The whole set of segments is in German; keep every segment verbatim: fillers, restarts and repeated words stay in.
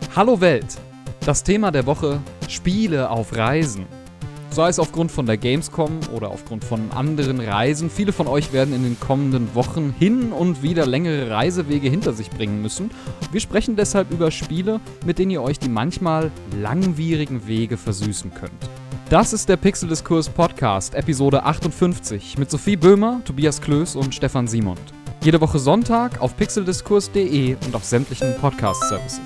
Hallo Welt! Das Thema der Woche: Spiele auf Reisen. Sei es aufgrund von der Gamescom oder aufgrund von anderen Reisen. Viele von euch werden in den kommenden Wochen hin und wieder längere Reisewege hinter sich bringen müssen. Wir sprechen deshalb über Spiele, mit denen ihr euch die manchmal langwierigen Wege versüßen könnt. Das ist der Pixeldiskurs Podcast, Episode achtundfünfzig, mit Sophie Böhmer, Tobias Klöß und Stefan Simond. Jede Woche Sonntag auf pixeldiskurs punkt de und auf sämtlichen Podcast-Services.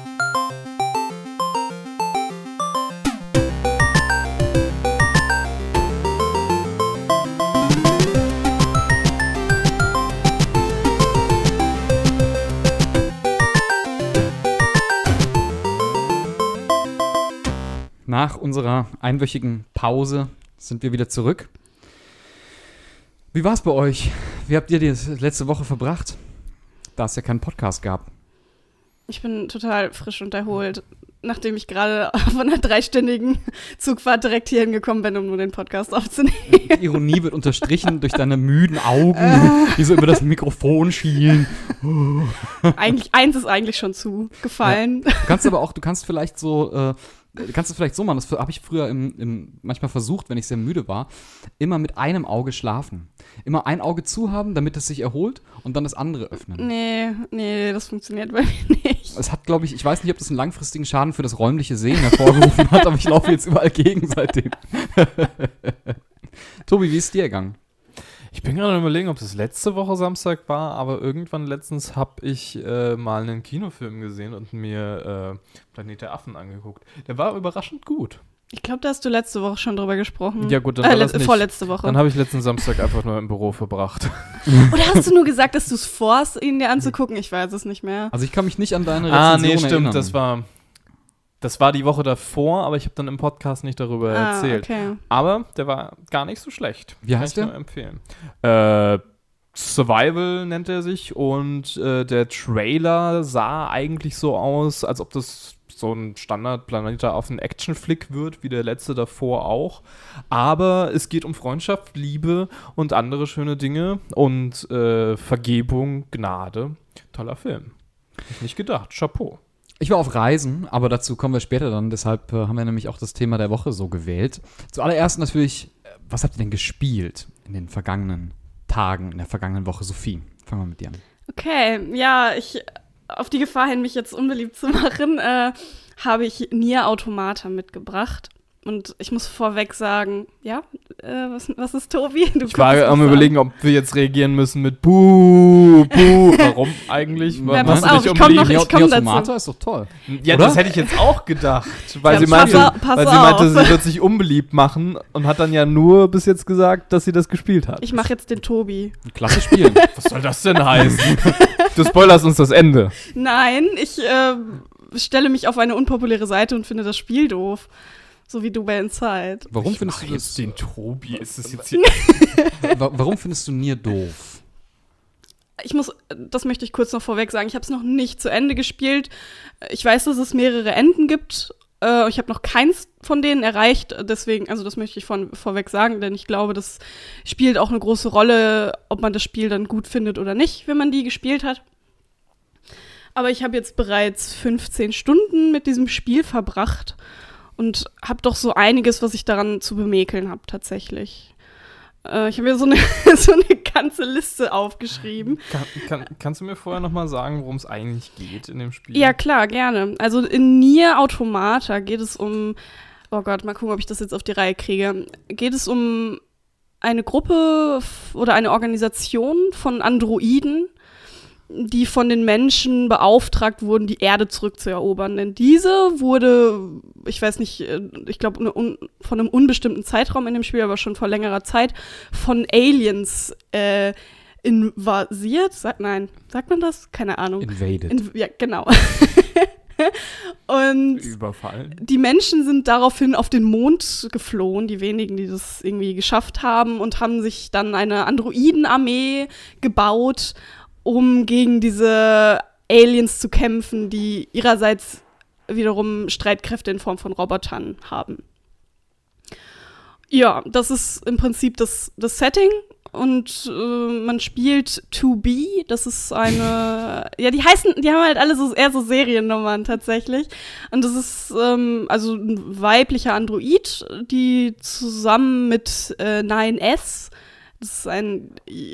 Nach unserer einwöchigen Pause sind wir wieder zurück. Wie war es bei euch? Wie habt ihr die letzte Woche verbracht, da es ja keinen Podcast gab? Ich bin total frisch und erholt, nachdem ich gerade von einer dreistündigen Zugfahrt direkt hier hingekommen bin, um nur den Podcast aufzunehmen. Die Ironie wird unterstrichen durch deine müden Augen, die so über das Mikrofon schielen. Eigentlich, eins ist eigentlich schon zugefallen. Ja. Du kannst aber auch, du kannst vielleicht so... Äh, Du kannst es vielleicht so machen, das habe ich früher im, im, manchmal versucht, wenn ich sehr müde war, immer mit einem Auge schlafen. Immer ein Auge zu haben, damit es sich erholt und dann das andere öffnen. Nee, nee, das funktioniert bei mir nicht. Es hat, glaube ich, ich weiß nicht, ob das einen langfristigen Schaden für das räumliche Sehen hervorgerufen hat, aber ich laufe jetzt überall gegen seitdem. Tobi, wie ist es dir ergangen? Ich bin gerade überlegen, ob das letzte Woche Samstag war, aber irgendwann letztens habe ich äh, mal einen Kinofilm gesehen und mir äh, Planet der Affen angeguckt. Der war überraschend gut. Ich glaube, da hast du letzte Woche schon drüber gesprochen. Ja gut, dann äh, war das let- nicht. Vorletzte Woche. Dann habe ich letzten Samstag einfach nur im Büro verbracht. Oder hast du nur gesagt, dass du es vorhast, ihn dir anzugucken? Ich weiß es nicht mehr. Also ich kann mich nicht an deine ah, Rezension nee, stimmt, erinnern. das war, das war die Woche davor, aber ich habe dann im Podcast nicht darüber Ah, erzählt. okay. Aber der war gar nicht so schlecht. Wie heißt Kann ich der? nur empfehlen. Äh, Survival nennt er sich und äh, der Trailer sah eigentlich so aus, als ob das so ein Standard-Planet der Affen-Action-Flick wird, wie der letzte davor auch. Aber es geht um Freundschaft, Liebe und andere schöne Dinge und äh, Vergebung, Gnade. Toller Film. Hätte ich nicht gedacht. Chapeau. Ich war auf Reisen, aber dazu kommen wir später dann. Deshalb äh, haben wir nämlich auch das Thema der Woche so gewählt. Zuallererst natürlich, äh, was habt ihr denn gespielt in den vergangenen Tagen, in der vergangenen Woche? Sophie, fangen wir mit dir an. Okay, ja, ich, auf die Gefahr hin, mich jetzt unbeliebt zu machen, äh, habe ich Nier Automata mitgebracht. Und ich muss vorweg sagen, ja, äh, was, was ist Tobi? Du Ich war guckst am mich so überlegen, ob wir jetzt reagieren müssen mit Buh, Buh. Warum eigentlich? Ja, Warum pass hast du auf, dich ich komm noch- umgelegen? ich komm Neo dazu. Automata ist doch toll. Ja, Oder? das hätte ich jetzt auch gedacht. Weil, Ja, sie meinte, pass au- pass weil sie meinte, auf. sie wird sich unbeliebt machen und hat dann ja nur bis jetzt gesagt, dass sie das gespielt hat. Ich mache jetzt den Tobi. Klasse spielen. Was soll das denn heißen? Du spoilerst uns das Ende. Nein, ich äh, stelle mich auf eine unpopuläre Seite und finde das Spiel doof. So wie du bei Inside. Warum Ich findest mach du jetzt das, den Tobi? Ist das jetzt hier? wa- warum findest du Nier doof? Ich muss, das möchte ich kurz noch vorweg sagen, ich habe es noch nicht zu Ende gespielt. Ich weiß, dass es mehrere Enden gibt. Äh, ich habe noch keins von denen erreicht. Deswegen, also das möchte ich von, vorweg sagen, denn ich glaube, das spielt auch eine große Rolle, ob man das Spiel dann gut findet oder nicht, wenn man die gespielt hat. Aber ich habe jetzt bereits fünfzehn Stunden mit diesem Spiel verbracht und habe doch so einiges, was ich daran zu bemäkeln habe, tatsächlich. Äh, ich habe mir so eine, so eine ganze Liste aufgeschrieben. Kann, kann, kannst du mir vorher nochmal sagen, worum es eigentlich geht in dem Spiel? Ja, klar, gerne. Also in Nier Automata geht es um, oh Gott, mal gucken, ob ich das jetzt auf die Reihe kriege. Geht es um eine Gruppe f- oder eine Organisation von Androiden, die von den Menschen beauftragt wurden, die Erde zurückzuerobern. Denn diese wurde, ich weiß nicht, äh, ich glaube ne, un- von einem unbestimmten Zeitraum in dem Spiel, aber schon vor längerer Zeit, von Aliens äh, invasiert. Sag, nein, sagt man das? Keine Ahnung. Invaded. In, ja, genau. Und Überfallen. die Menschen sind daraufhin auf den Mond geflohen, die wenigen, die das irgendwie geschafft haben, und haben sich dann eine Androidenarmee gebaut, um gegen diese Aliens zu kämpfen, die ihrerseits wiederum Streitkräfte in Form von Robotern haben. Ja, das ist im Prinzip das, das Setting. und äh, man spielt To Be. Das ist eine, ja, die heißen, die haben halt alle so eher so Seriennummern tatsächlich. Und das ist ähm, also ein weiblicher Android, die zusammen mit äh, nine S, das ist ein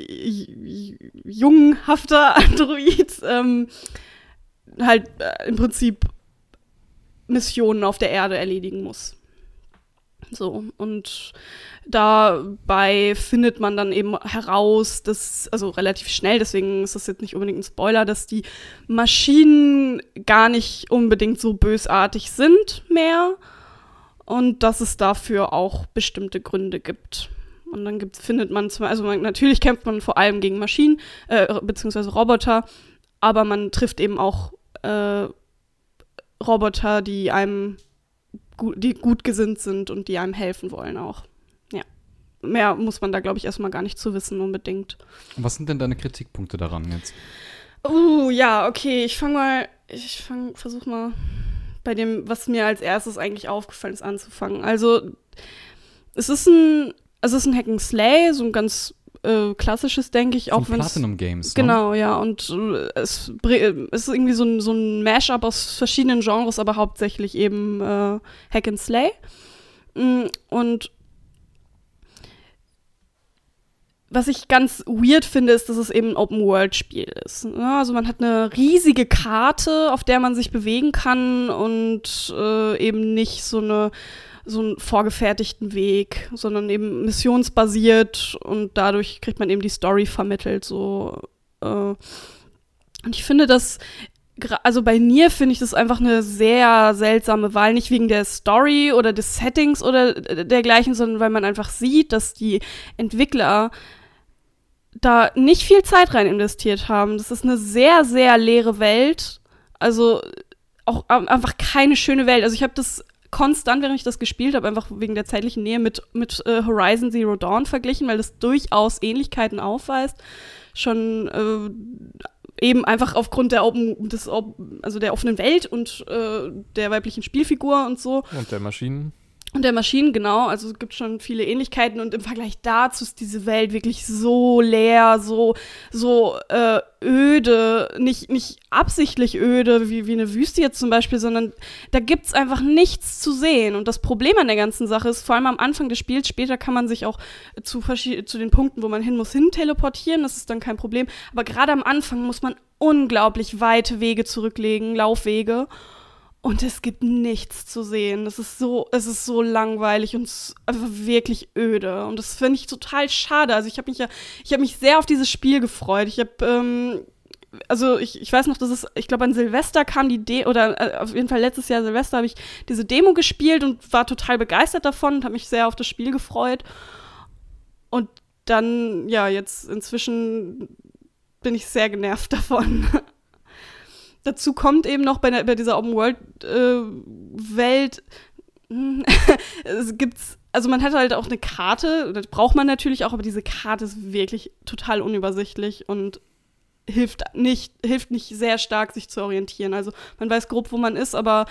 junghafter Android, ähm, halt äh, im Prinzip Missionen auf der Erde erledigen muss. So, und dabei findet man dann eben heraus, dass, also relativ schnell, deswegen ist das jetzt nicht unbedingt ein Spoiler, dass die Maschinen gar nicht unbedingt so bösartig sind mehr und dass es dafür auch bestimmte Gründe gibt. Und dann gibt, findet man zum also man, natürlich kämpft man vor allem gegen Maschinen, äh, beziehungsweise Roboter, aber man trifft eben auch äh, Roboter, die einem die gut gesinnt sind und die einem helfen wollen auch. Ja. Mehr muss man da, glaube ich, erstmal gar nicht zu wissen unbedingt. Und was sind denn deine Kritikpunkte daran jetzt? Uh, ja, okay, ich fange mal, ich fang, versuch mal bei dem, was mir als erstes eigentlich aufgefallen ist, anzufangen. Also, es ist ein, also es ist ein Hack and Slay, so ein ganz äh, klassisches, denke ich, auch Von wenn Platinum Games, genau, ne? Ja, und äh, es, es ist irgendwie so ein, so ein Mashup aus verschiedenen Genres, aber hauptsächlich eben äh, Hack and Slay. Und was ich ganz weird finde, ist, dass es eben ein Open-World-Spiel ist. Ja, also man hat eine riesige Karte, auf der man sich bewegen kann und äh, eben nicht so eine so einen vorgefertigten Weg, sondern eben missionsbasiert und dadurch kriegt man eben die Story vermittelt. So, äh. Und ich finde das, also bei Nier finde ich das einfach eine sehr seltsame Wahl, nicht wegen der Story oder des Settings oder dergleichen, sondern weil man einfach sieht, dass die Entwickler da nicht viel Zeit rein investiert haben. Das ist eine sehr, sehr leere Welt. Also auch einfach keine schöne Welt. Also ich habe das konstant, während ich das gespielt habe, einfach wegen der zeitlichen Nähe mit, mit äh, Horizon Zero Dawn verglichen, weil das durchaus Ähnlichkeiten aufweist. Schon äh, eben einfach aufgrund der Open, des, also der offenen Welt und äh, der weiblichen Spielfigur und so. Und der Maschinen. Und der Maschinen, genau. Also es gibt schon viele Ähnlichkeiten und im Vergleich dazu ist diese Welt wirklich so leer, so, so äh, öde, nicht, nicht absichtlich öde, wie, wie eine Wüste jetzt zum Beispiel, sondern da gibt's einfach nichts zu sehen. Und das Problem an der ganzen Sache ist, vor allem am Anfang des Spiels, später kann man sich auch zu, verschied- zu den Punkten, wo man hin muss, hin teleportieren, das ist dann kein Problem. Aber gerade am Anfang muss man unglaublich weite Wege zurücklegen, Laufwege. Und es gibt nichts zu sehen. Das ist so, es ist so langweilig und einfach wirklich öde. Und das finde ich total schade. Also ich habe mich ja, ich habe mich sehr auf dieses Spiel gefreut. Ich habe, ähm, also ich, ich weiß noch, dass es, ich glaube an Silvester kam die Idee, oder äh, auf jeden Fall letztes Jahr Silvester habe ich diese Demo gespielt und war total begeistert davon und habe mich sehr auf das Spiel gefreut. Und dann, ja, jetzt inzwischen bin ich sehr genervt davon. Dazu kommt eben noch bei, der, bei dieser Open-World-Welt, äh, es gibt's, also man hat halt auch eine Karte, das braucht man natürlich auch, aber diese Karte ist wirklich total unübersichtlich und hilft nicht, hilft nicht sehr stark, sich zu orientieren. Also man weiß grob, wo man ist, aber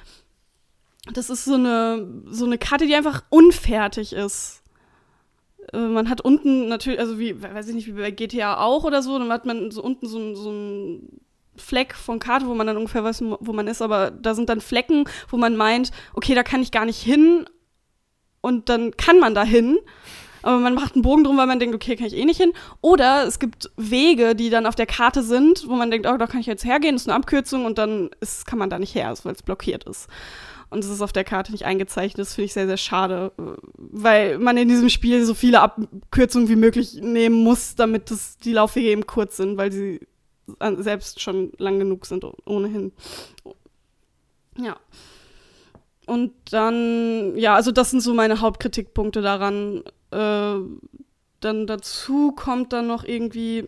das ist so eine, so eine Karte, die einfach unfertig ist. Äh, man hat unten natürlich, also wie, weiß ich nicht, wie bei G T A auch oder so, dann hat man so unten so ein, so ein Fleck von Karte, wo man dann ungefähr weiß, wo man ist, aber da sind dann Flecken, wo man meint, okay, da kann ich gar nicht hin und dann kann man da hin, aber man macht einen Bogen drum, weil man denkt, okay, kann ich eh nicht hin. Oder es gibt Wege, die dann auf der Karte sind, wo man denkt, oh, da kann ich jetzt hergehen, das ist eine Abkürzung und dann ist, kann man da nicht her, weil es blockiert ist. Und es ist auf der Karte nicht eingezeichnet, das finde ich sehr, sehr schade, weil man in diesem Spiel so viele Abkürzungen wie möglich nehmen muss, damit das, die Laufwege eben kurz sind, weil sie selbst schon lang genug sind ohnehin. Ja. Und dann, ja, also das sind so meine Hauptkritikpunkte daran. Äh, dann dazu kommt dann noch irgendwie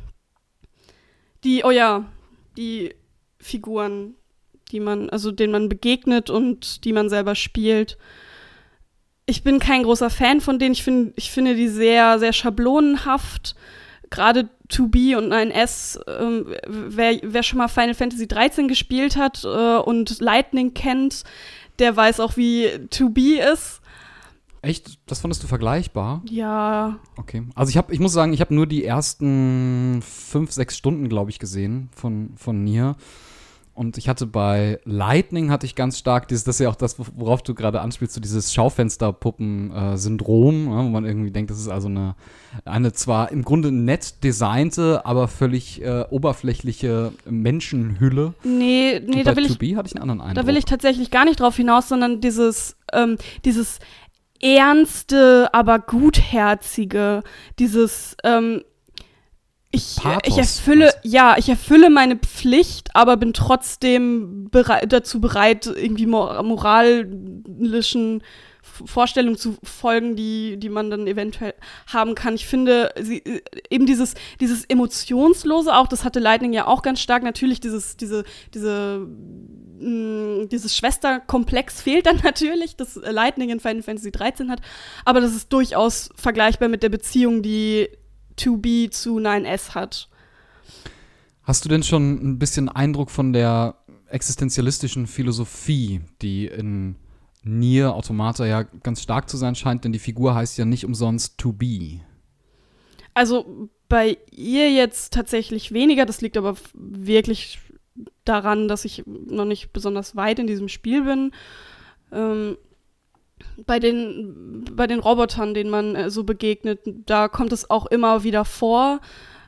die, oh ja, die Figuren, die man, also denen man begegnet und die man selber spielt. Ich bin kein großer Fan von denen. Ich, find, ich finde die sehr, sehr schablonenhaft. Gerade To Be und nine S, ähm, wer, wer schon mal Final Fantasy dreizehn gespielt hat äh, und Lightning kennt, der weiß auch, wie To Be ist. Echt? Das fandest du vergleichbar? Ja. Okay. Also ich habe, ich muss sagen, ich habe nur die ersten fünf, sechs Stunden, glaube ich, gesehen von, von Nier. Und ich hatte bei Lightning hatte ich ganz stark dieses, das ist ja auch das, worauf du gerade anspielst, so dieses Schaufensterpuppen-Syndrom, ja, wo man irgendwie denkt, das ist also eine, eine zwar im Grunde nett designte, aber völlig äh, oberflächliche Menschenhülle. Nee, nee, Und da bei will to ich, be hatte ich einen anderen Eindruck. da will ich tatsächlich gar nicht drauf hinaus, sondern dieses, ähm, dieses ernste, aber gutherzige, dieses, ähm, Ich, Pathos, ich erfülle, meinst du? ja, ich erfülle meine Pflicht, aber bin trotzdem berei- dazu bereit, irgendwie mor- moralischen F- Vorstellungen zu folgen, die, die man dann eventuell haben kann. Ich finde, sie, eben dieses, dieses Emotionslose auch, das hatte Lightning ja auch ganz stark. Natürlich dieses, diese, diese, mh, dieses Schwesterkomplex fehlt dann natürlich, das Lightning in Final Fantasy dreizehn hat. Aber das ist durchaus vergleichbar mit der Beziehung, die to be zu nine S hat. Hast du denn schon ein bisschen Eindruck von der existenzialistischen Philosophie, die in Nier Automata ja ganz stark zu sein scheint, denn die Figur heißt ja nicht umsonst to be. Also bei ihr jetzt tatsächlich weniger, das liegt aber f- wirklich daran, dass ich noch nicht besonders weit in diesem Spiel bin. Ähm, bei den, bei den Robotern, denen man äh, so begegnet, da kommt es auch immer wieder vor.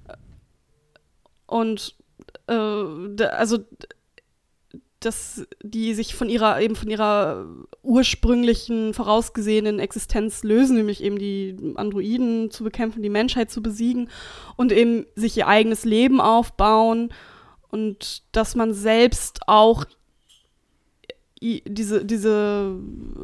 Und äh, da, also dass die sich von ihrer eben von ihrer ursprünglichen vorausgesehenen Existenz lösen, nämlich eben die Androiden zu bekämpfen, die Menschheit zu besiegen und eben sich ihr eigenes Leben aufbauen und dass man selbst auch i- diese diese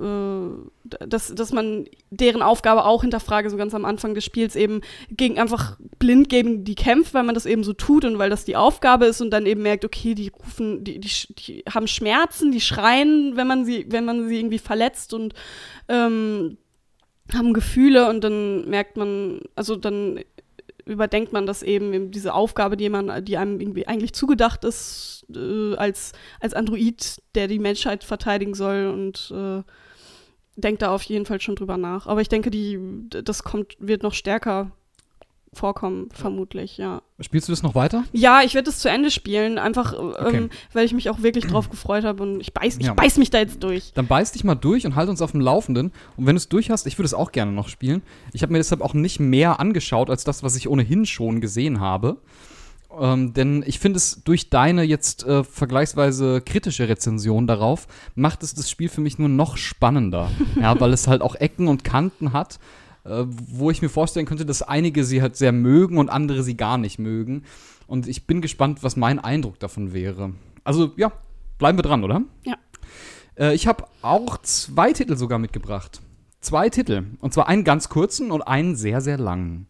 äh, dass dass man deren Aufgabe auch hinterfrage, so ganz am Anfang des Spiels eben gegen einfach blind gegen die kämpft, weil man das eben so tut und weil das die Aufgabe ist und dann eben merkt, okay, die rufen, die, die, die haben Schmerzen, die schreien, wenn man sie, wenn man sie irgendwie verletzt und ähm, haben Gefühle und dann merkt man, also dann überdenkt man das eben, eben diese Aufgabe, die man, die einem irgendwie eigentlich zugedacht ist, äh, als, als Android, der die Menschheit verteidigen soll und äh, denkt da auf jeden Fall schon drüber nach. Aber ich denke, die, das kommt, wird noch stärker vorkommen, vermutlich, ja. Spielst du das noch weiter? Ja, ich werde es zu Ende spielen, einfach, Okay. ähm, weil ich mich auch wirklich drauf gefreut habe und ich beiß, ich Ja. beiß mich da jetzt durch. Dann beiß dich mal durch und halt uns auf dem Laufenden. Und wenn du es durch hast, ich würde es auch gerne noch spielen. Ich habe mir deshalb auch nicht mehr angeschaut, als das, was ich ohnehin schon gesehen habe. Ähm, denn ich finde es durch deine jetzt äh, vergleichsweise kritische Rezension darauf, macht es das Spiel für mich nur noch spannender. Ja, weil es halt auch Ecken und Kanten hat, äh, wo ich mir vorstellen könnte, dass einige sie halt sehr mögen und andere sie gar nicht mögen. Und ich bin gespannt, was mein Eindruck davon wäre. Also ja, bleiben wir dran, oder? Ja. Äh, ich habe auch zwei Titel sogar mitgebracht. Zwei Titel. Und zwar einen ganz kurzen und einen sehr, sehr langen.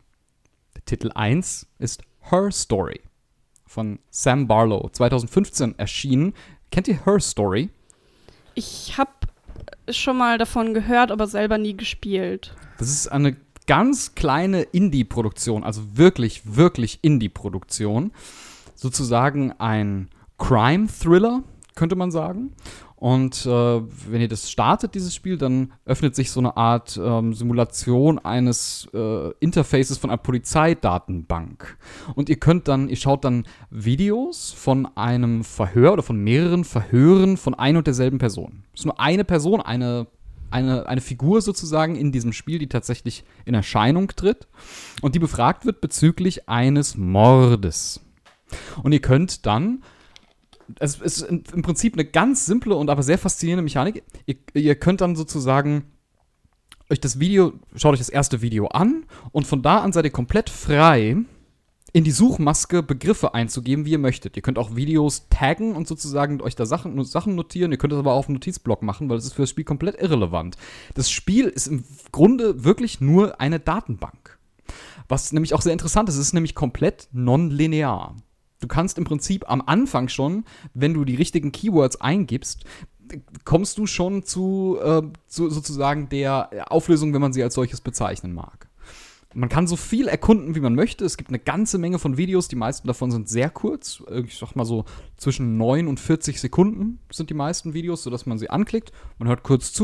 Titel eins ist Her Story von Sam Barlow, zwanzig fünfzehn erschienen. Kennt ihr Her Story? Ich habe schon mal davon gehört, aber selber nie gespielt. Das ist eine ganz kleine Indie-Produktion, also wirklich, wirklich Indie-Produktion. Sozusagen ein Crime-Thriller, könnte man sagen. Und äh, wenn ihr das startet, dieses Spiel, dann öffnet sich so eine Art ähm, Simulation eines äh, Interfaces von einer Polizeidatenbank. Und ihr könnt dann, ihr schaut dann Videos von einem Verhör oder von mehreren Verhören von ein und derselben Person. Es ist nur eine Person, eine, eine, eine Figur sozusagen in diesem Spiel, die tatsächlich in Erscheinung tritt und die befragt wird bezüglich eines Mordes. Und ihr könnt dann Es ist im Prinzip eine ganz simple und aber sehr faszinierende Mechanik. Ihr, ihr könnt dann sozusagen euch das Video, schaut euch das erste Video an und von da an seid ihr komplett frei, in die Suchmaske Begriffe einzugeben, wie ihr möchtet. Ihr könnt auch Videos taggen und sozusagen euch da Sachen, Sachen notieren. Ihr könnt das aber auch auf einen Notizblock machen, weil das ist für das Spiel komplett irrelevant. Das Spiel ist im Grunde wirklich nur eine Datenbank. Was nämlich auch sehr interessant ist, es ist nämlich komplett nonlinear. Du kannst im Prinzip am Anfang schon, wenn du die richtigen Keywords eingibst, kommst du schon zu, äh, zu sozusagen der Auflösung, wenn man sie als solches bezeichnen mag. Man kann so viel erkunden, wie man möchte. Es gibt eine ganze Menge von Videos. Die meisten davon sind sehr kurz. Ich sag mal so zwischen neun und vierzig Sekunden sind die meisten Videos, sodass man sie anklickt. Man hört kurz zu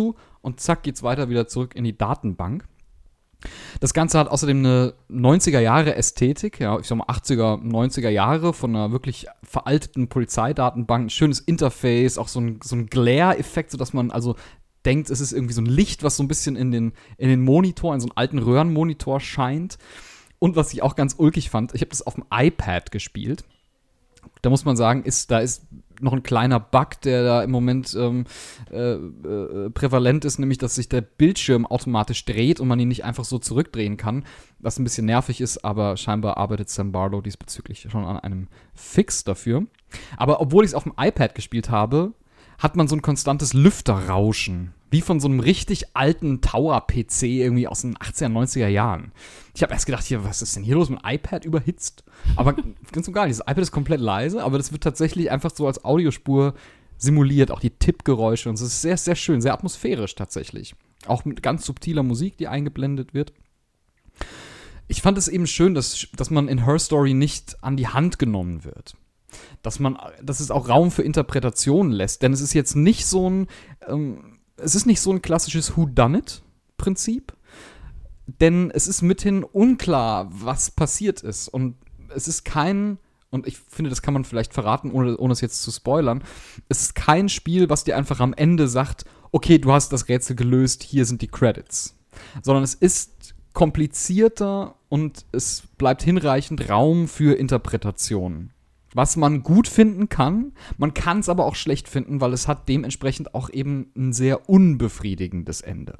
und zack geht's weiter wieder zurück in die Datenbank. Das Ganze hat außerdem eine neunziger-Jahre-Ästhetik, ja, ich sag mal achtziger, neunziger Jahre von einer wirklich veralteten Polizeidatenbank, ein schönes Interface, auch so ein, so ein Glare-Effekt, sodass man also denkt, es ist irgendwie so ein Licht, was so ein bisschen in den, in den Monitor, in so einen alten Röhrenmonitor scheint. Und was ich auch ganz ulkig fand, ich habe das auf dem iPad gespielt. Da muss man sagen, ist, da ist noch ein kleiner Bug, der da im Moment ähm, äh, äh, prävalent ist, nämlich, dass sich der Bildschirm automatisch dreht und man ihn nicht einfach so zurückdrehen kann, was ein bisschen nervig ist, aber scheinbar arbeitet Sam Barlow diesbezüglich schon an einem Fix dafür. Aber obwohl ich es auf dem iPad gespielt habe, hat man so ein konstantes Lüfterrauschen, wie von so einem richtig alten Tower-P C irgendwie aus den achtziger, neunziger Jahren. Ich habe erst gedacht, hier, was ist denn hier los? Mein iPad überhitzt? Aber ganz und gar nicht. Das iPad ist komplett leise, aber das wird tatsächlich einfach so als Audiospur simuliert, auch die Tippgeräusche und es ist sehr, sehr schön, sehr atmosphärisch tatsächlich. Auch mit ganz subtiler Musik, die eingeblendet wird. Ich fand es eben schön, dass, dass man in Her Story nicht an die Hand genommen wird. Dass man, dass es auch Raum für Interpretationen lässt, denn es ist jetzt nicht so ein, ähm, es ist nicht so ein klassisches Whodunit-Prinzip, denn es ist mithin unklar, was passiert ist und es ist kein, und ich finde, das kann man vielleicht verraten, ohne, ohne es jetzt zu spoilern, es ist kein Spiel, was dir einfach am Ende sagt, okay, du hast das Rätsel gelöst, hier sind die Credits, sondern es ist komplizierter und es bleibt hinreichend Raum für Interpretationen. Was man gut finden kann, man kann es aber auch schlecht finden, weil es hat dementsprechend auch eben ein sehr unbefriedigendes Ende.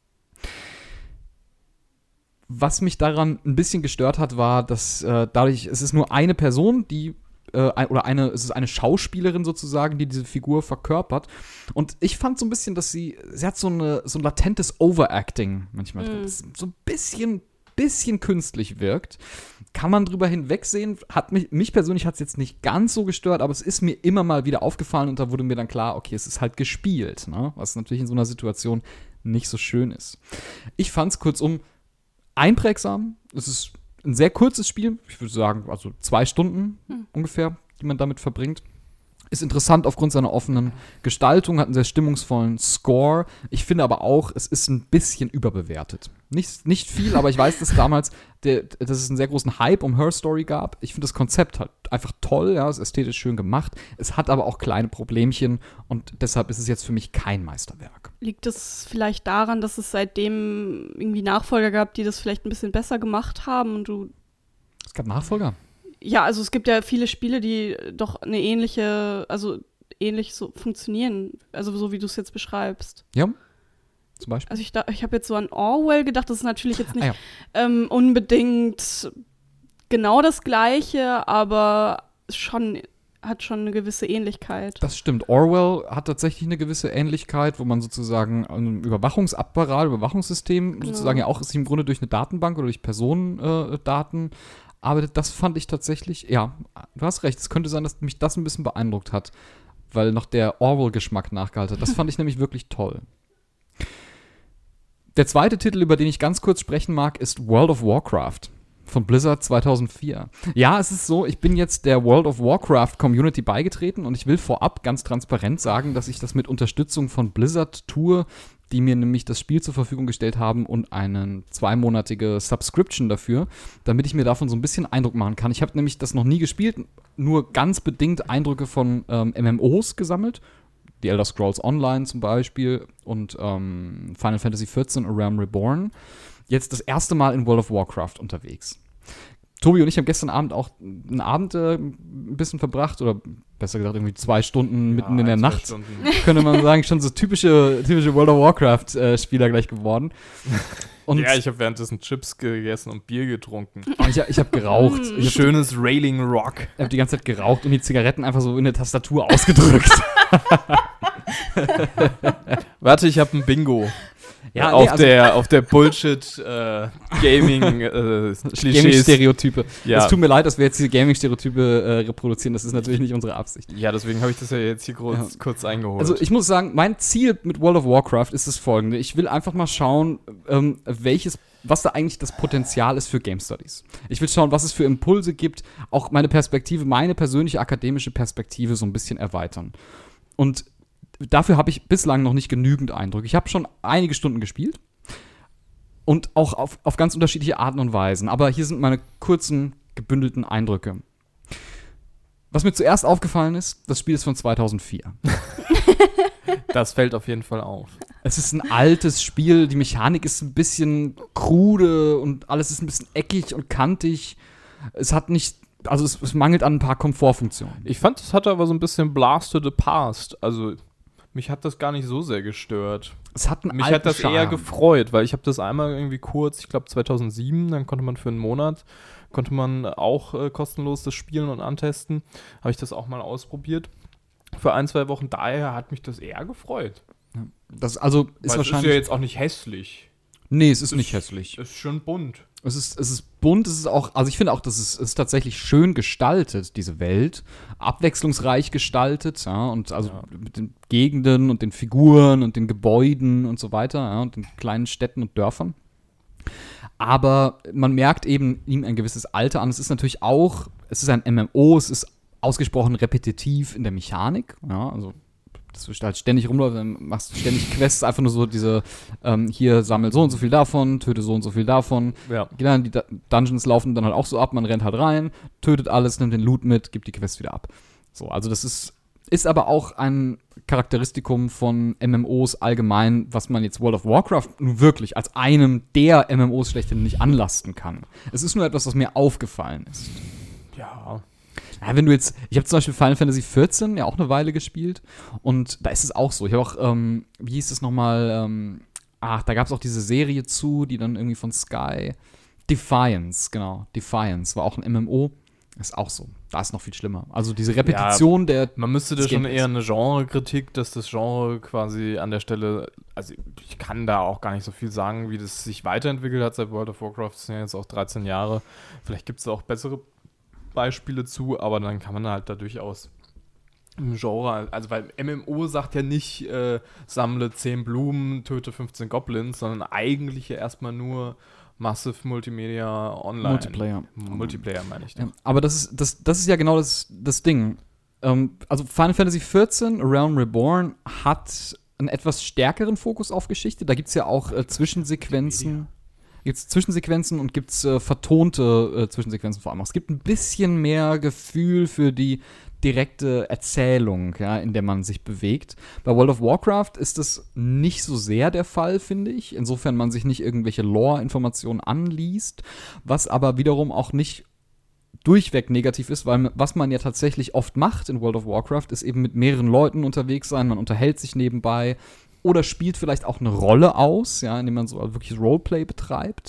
Was mich daran ein bisschen gestört hat, war, dass äh, dadurch, es ist nur eine Person, die, äh, ein, oder eine, es ist eine Schauspielerin sozusagen, die diese Figur verkörpert. Und ich fand so ein bisschen, dass sie, sie hat so, eine, so ein latentes Overacting manchmal, mm. das so ein bisschen bisschen künstlich wirkt. Kann man drüber hinwegsehen. Hat mich, mich persönlich hat es jetzt nicht ganz so gestört, aber es ist mir immer mal wieder aufgefallen und da wurde mir dann klar, okay, es ist halt gespielt, ne? Was natürlich in so einer Situation nicht so schön ist. Ich fand es kurzum einprägsam. Es ist ein sehr kurzes Spiel. Ich würde sagen, also zwei Stunden hm. ungefähr, die man damit verbringt. Ist interessant aufgrund seiner offenen Gestaltung, hat einen sehr stimmungsvollen Score. Ich finde aber auch, es ist ein bisschen überbewertet. Nicht, nicht viel, aber ich weiß, dass damals, der, dass es einen sehr großen Hype um Her Story gab. Ich finde das Konzept halt einfach toll, ja, es ist ästhetisch schön gemacht. Es hat aber auch kleine Problemchen und deshalb ist es jetzt für mich kein Meisterwerk. Liegt es vielleicht daran, dass es seitdem irgendwie Nachfolger gab, die das vielleicht ein bisschen besser gemacht haben und du... Es gab Nachfolger? Ja, also es gibt ja viele Spiele, die doch eine ähnliche, also ähnlich so funktionieren, also so wie du es jetzt beschreibst. Ja, zum Beispiel. Also ich, ich habe jetzt so an Orwell gedacht, das ist natürlich jetzt nicht ah, ja. ähm, unbedingt genau das Gleiche, aber schon hat schon eine gewisse Ähnlichkeit. Das stimmt. Orwell hat tatsächlich eine gewisse Ähnlichkeit, wo man sozusagen ein Überwachungsapparat, Überwachungssystem genau. sozusagen ja auch sich im Grunde durch eine Datenbank oder durch Personendaten äh, aber das fand ich tatsächlich, ja, du hast recht, es könnte sein, dass mich das ein bisschen beeindruckt hat, weil noch der Orwell-Geschmack nachgehalten hat. Das fand ich nämlich wirklich toll. Der zweite Titel, über den ich ganz kurz sprechen mag, ist World of Warcraft von Blizzard zweitausendvier. Ja, es ist so, ich bin jetzt der World of Warcraft Community beigetreten und ich will vorab ganz transparent sagen, dass ich das mit Unterstützung von Blizzard tue, die mir nämlich das Spiel zur Verfügung gestellt haben und eine zweimonatige Subscription dafür, damit ich mir davon so ein bisschen Eindruck machen kann. Ich habe nämlich das noch nie gespielt, nur ganz bedingt Eindrücke von ähm, M M Os gesammelt. Die Elder Scrolls Online zum Beispiel und ähm, Final Fantasy vierzehn A Realm Reborn. Jetzt das erste Mal in World of Warcraft unterwegs. Tobi und ich haben gestern Abend auch einen Abend äh, ein bisschen verbracht, oder besser gesagt irgendwie zwei Stunden ja, mitten in der Nacht, Stunden. Könnte man sagen, schon so typische, typische World of Warcraft-Spieler äh, gleich geworden. Und ja, ich habe währenddessen Chips gegessen und Bier getrunken. Ich, ich habe geraucht. Ich hab, Schönes Railing Rock. Ich habe die ganze Zeit geraucht und die Zigaretten einfach so in der Tastatur ausgedrückt. Warte, ich habe ein Bingo. Ja, auf, nee, also der, auf der Bullshit-Gaming-Klischees. äh, Gaming-Stereotype. Ja. Es tut mir leid, dass wir jetzt diese Gaming-Stereotype äh, reproduzieren. Das ist natürlich nicht unsere Absicht. Ja, deswegen habe ich das ja jetzt hier kurz, Ja. kurz eingeholt. Also ich muss sagen, mein Ziel mit World of Warcraft ist das folgende. Ich will einfach mal schauen, ähm, welches, was da eigentlich das Potenzial ist für Game Studies. Ich will schauen, was es für Impulse gibt, auch meine Perspektive, meine persönliche akademische Perspektive so ein bisschen erweitern. Und dafür habe ich bislang noch nicht genügend Eindruck. Ich habe schon einige Stunden gespielt und auch auf, auf ganz unterschiedliche Arten und Weisen. Aber hier sind meine kurzen, gebündelten Eindrücke. Was mir zuerst aufgefallen ist, das Spiel ist von zweitausendvier. Das fällt auf jeden Fall auf. Es ist ein altes Spiel, die Mechanik ist ein bisschen krude und alles ist ein bisschen eckig und kantig. Es hat nicht, also es, es mangelt an ein paar Komfortfunktionen. Ich fand, es hatte aber so ein bisschen Blast to the Past. Also mich hat das gar nicht so sehr gestört. Es hat einen Mich alten hat das Charme. eher gefreut, weil ich habe das einmal irgendwie kurz, ich glaube zweitausendsieben, dann konnte man für einen Monat, konnte man auch äh, kostenlos das spielen und antesten. Habe ich das auch mal ausprobiert. Für ein, zwei Wochen, daher hat mich das eher gefreut. Das also ist Weil wahrscheinlich. es ist ja jetzt auch nicht hässlich. Nee, es ist nicht hässlich. Es ist schön bunt. Es ist, es ist bunt, es ist auch, also ich finde auch, dass es, es ist tatsächlich schön gestaltet, diese Welt. Abwechslungsreich gestaltet, ja, und also Ja. mit den Gegenden und den Figuren und den Gebäuden und so weiter, ja, und den kleinen Städten und Dörfern. Aber man merkt eben ihm ein gewisses Alter an. Es ist natürlich auch, es ist ein M M O, es ist ausgesprochen repetitiv in der Mechanik, ja, also dass du halt ständig rumläufst, dann machst du ständig Quests, einfach nur so diese, ähm, hier sammel so und so viel davon, töte so und so viel davon. Ja. Genau, die D- Dungeons laufen dann halt auch so ab, man rennt halt rein, tötet alles, nimmt den Loot mit, gibt die Quests wieder ab. So, also das ist, ist aber auch ein Charakteristikum von M M Os allgemein, was man jetzt World of Warcraft nun wirklich als einem der M M Os schlechthin nicht anlasten kann. Es ist nur etwas, was mir aufgefallen ist. Ja. Ja, wenn du jetzt, ich habe zum Beispiel Final Fantasy vierzehn ja auch eine Weile gespielt und da ist es auch so. Ich habe auch, ähm, wie hieß es nochmal, ähm, ach, da gab es auch diese Serie zu, die dann irgendwie von Sky, Defiance, genau, Defiance, war auch ein M M O, ist auch so. Da ist noch viel schlimmer. Also diese Repetition der Man müsste da des schon Gameplays. eher eine Genre-Kritik, dass das Genre quasi an der Stelle, also ich kann da auch gar nicht so viel sagen, wie das sich weiterentwickelt hat seit World of Warcraft, das sind ja jetzt auch dreizehn Jahre. Vielleicht gibt es da auch bessere Beispiele zu, aber dann kann man halt da durchaus im Genre, also weil M M O sagt ja nicht, äh, sammle zehn Blumen, töte fünfzehn Goblins, sondern eigentlich ja erstmal nur Massive Multimedia Online. Multiplayer. Multiplayer meine ich. Ja, aber das ist, das, das ist ja genau das, das Ding. Ähm, also Final Fantasy vierzehn, A Realm Reborn, hat einen etwas stärkeren Fokus auf Geschichte. Da gibt es ja auch äh, Zwischensequenzen. Gibt es Zwischensequenzen und gibt es äh, vertonte äh, Zwischensequenzen vor allem auch. Es gibt ein bisschen mehr Gefühl für die direkte Erzählung, ja, in der man sich bewegt. Bei World of Warcraft ist das nicht so sehr der Fall, finde ich. Insofern man sich nicht irgendwelche Lore-Informationen anliest, was aber wiederum auch nicht durchweg negativ ist, weil was man ja tatsächlich oft macht in World of Warcraft, ist eben mit mehreren Leuten unterwegs sein, man unterhält sich nebenbei oder spielt vielleicht auch eine Rolle aus, ja, indem man so wirklich Roleplay betreibt.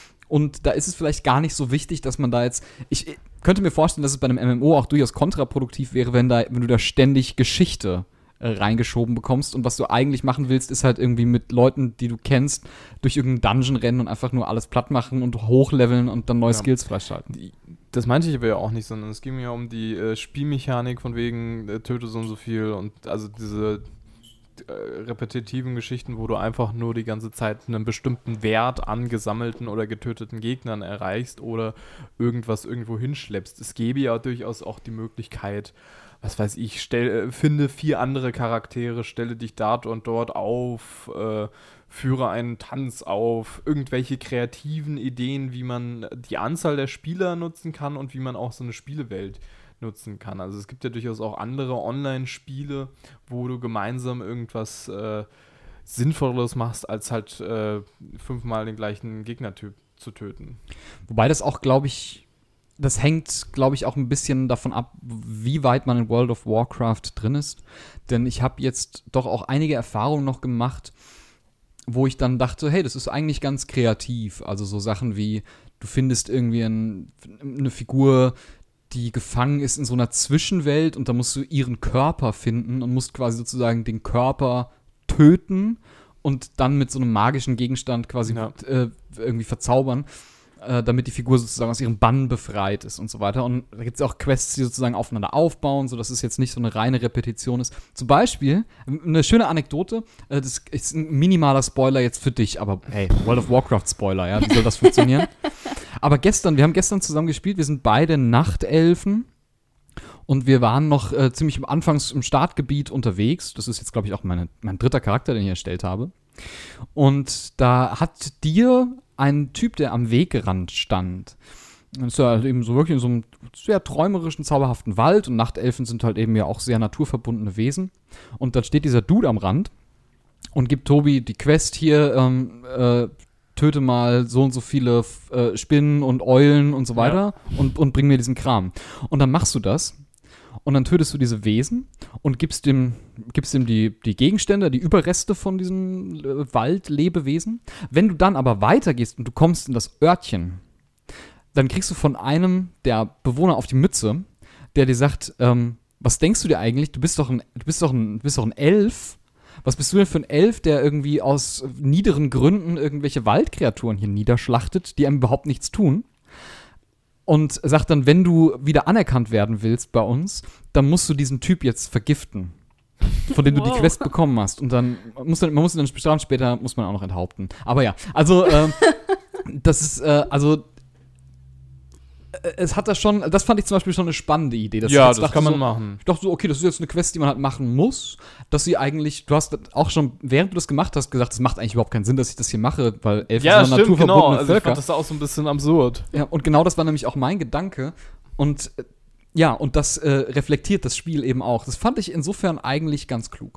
Und da ist es vielleicht gar nicht so wichtig, dass man da jetzt, ich, ich könnte mir vorstellen, dass es bei einem M M O auch durchaus kontraproduktiv wäre, wenn, da, wenn du da ständig Geschichte äh, reingeschoben bekommst und was du eigentlich machen willst, ist halt irgendwie mit Leuten, die du kennst, durch irgendeinen Dungeon rennen und einfach nur alles platt machen und hochleveln und dann neue Ja. Skills freischalten. Die, das meinte ich aber ja auch nicht, sondern es ging mir um die äh, Spielmechanik von wegen äh, töte so und so viel und also diese äh, repetitiven Geschichten, wo du einfach nur die ganze Zeit einen bestimmten Wert an gesammelten oder getöteten Gegnern erreichst oder irgendwas irgendwo hinschleppst. Es gäbe ja durchaus auch die Möglichkeit, was weiß ich, stell, äh, finde vier andere Charaktere, stelle dich dort und dort auf, äh, führe einen Tanz auf, irgendwelche kreativen Ideen, wie man die Anzahl der Spieler nutzen kann und wie man auch so eine Spielewelt nutzen kann. Also es gibt ja durchaus auch andere Online-Spiele, wo du gemeinsam irgendwas äh, Sinnvolles machst, als halt äh, fünfmal den gleichen Gegnertyp zu töten. Wobei das auch, glaube ich, das hängt, glaube ich, auch ein bisschen davon ab, wie weit man in World of Warcraft drin ist. Denn ich habe jetzt doch auch einige Erfahrungen noch gemacht, wo ich dann dachte, hey, das ist eigentlich ganz kreativ. Also so Sachen wie, du findest irgendwie ein, eine Figur, die gefangen ist in so einer Zwischenwelt und da musst du ihren Körper finden und musst quasi sozusagen den Körper töten und dann mit so einem magischen Gegenstand quasi Ja. äh, irgendwie verzaubern, äh, damit die Figur sozusagen aus ihrem Bann befreit ist und so weiter. Und da gibt es auch Quests, die sozusagen aufeinander aufbauen, sodass es jetzt nicht so eine reine Repetition ist. Zum Beispiel, eine schöne Anekdote, äh, das ist ein minimaler Spoiler jetzt für dich, aber hey, World of Warcraft Spoiler, ja, wie soll das funktionieren? Aber gestern, wir haben gestern zusammen gespielt, wir sind beide Nachtelfen Und wir waren noch äh, ziemlich am Anfangs im Startgebiet unterwegs. Das ist jetzt, glaube ich, auch meine, mein dritter Charakter, den ich erstellt habe. Und da hat dir ein Typ, der am Wegrand stand, das ist ja halt eben so wirklich in so einem sehr träumerischen, zauberhaften Wald. Und Nachtelfen sind halt eben ja auch sehr naturverbundene Wesen. Und dann steht dieser Dude am Rand und gibt Tobi die Quest hier, ähm, äh, töte mal so und so viele äh, Spinnen und Eulen und so weiter ja. und, und bring mir diesen Kram. Und dann machst du das und dann tötest du diese Wesen und gibst dem, gibst dem die, die Gegenstände, die Überreste von diesen äh, Waldlebewesen. Wenn du dann aber weitergehst und du kommst in das Örtchen, dann kriegst du von einem der Bewohner auf die Mütze, der dir sagt, ähm, was denkst du dir eigentlich? Du bist doch ein, du bist doch ein, du bist doch ein Elf. Was bist du denn für ein Elf, der irgendwie aus niederen Gründen irgendwelche Waldkreaturen hier niederschlachtet, die einem überhaupt nichts tun? Und sagt dann, wenn du wieder anerkannt werden willst bei uns, dann musst du diesen Typ jetzt vergiften, von dem wow. du die Quest bekommen hast. Und dann muss dann, man muss dann später muss man auch noch enthaupten. Aber ja, also ähm, das ist, äh, also es hat das schon, das fand ich zum Beispiel schon eine spannende Idee. Dass ja, ich das kann man so, machen. Ich dachte so, okay, das ist jetzt eine Quest, die man halt machen muss, dass sie eigentlich, du hast auch schon, während du das gemacht hast, gesagt, es macht eigentlich überhaupt keinen Sinn, dass ich das hier mache, weil Elfen ja, sind stimmt, naturverbundene genau. Also Völker. ich fand das auch so ein bisschen absurd. Ja, und genau das war nämlich auch mein Gedanke. Und äh, ja, und das äh, reflektiert das Spiel eben auch. Das fand ich insofern eigentlich ganz klug.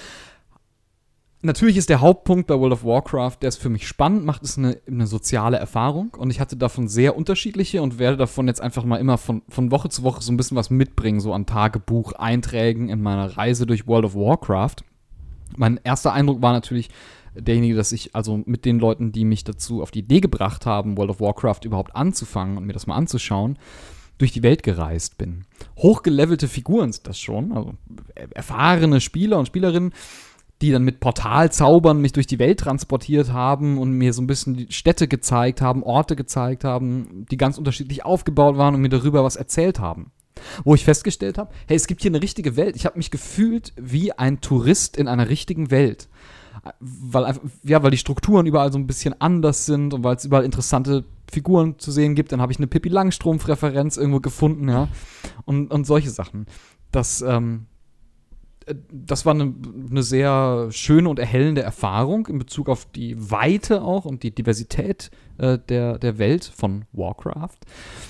Natürlich ist der Hauptpunkt bei World of Warcraft, der es für mich spannend macht, ist eine, eine soziale Erfahrung. Und ich hatte davon sehr unterschiedliche und werde davon jetzt einfach mal immer von, von Woche zu Woche so ein bisschen was mitbringen, so an Tagebucheinträgen in meiner Reise durch World of Warcraft. Mein erster Eindruck war natürlich derjenige, dass ich also mit den Leuten, die mich dazu auf die Idee gebracht haben, World of Warcraft überhaupt anzufangen und mir das mal anzuschauen, durch die Welt gereist bin. Hochgelevelte Figuren sind das schon, also erfahrene Spieler und Spielerinnen, die dann mit Portalzaubern mich durch die Welt transportiert haben und mir so ein bisschen die Städte gezeigt haben, Orte gezeigt haben, die ganz unterschiedlich aufgebaut waren und mir darüber was erzählt haben. Wo ich festgestellt habe, hey, es gibt hier eine richtige Welt. Ich habe mich gefühlt wie ein Tourist in einer richtigen Welt. Weil, ja, weil die Strukturen überall so ein bisschen anders sind und weil es überall interessante Figuren zu sehen gibt. Dann habe ich eine Pippi Langstrumpf-Referenz irgendwo gefunden, ja. Und, und solche Sachen. Das, ähm, Das war eine, eine sehr schöne und erhellende Erfahrung in Bezug auf die Weite auch und die Diversität äh, der, der Welt von Warcraft.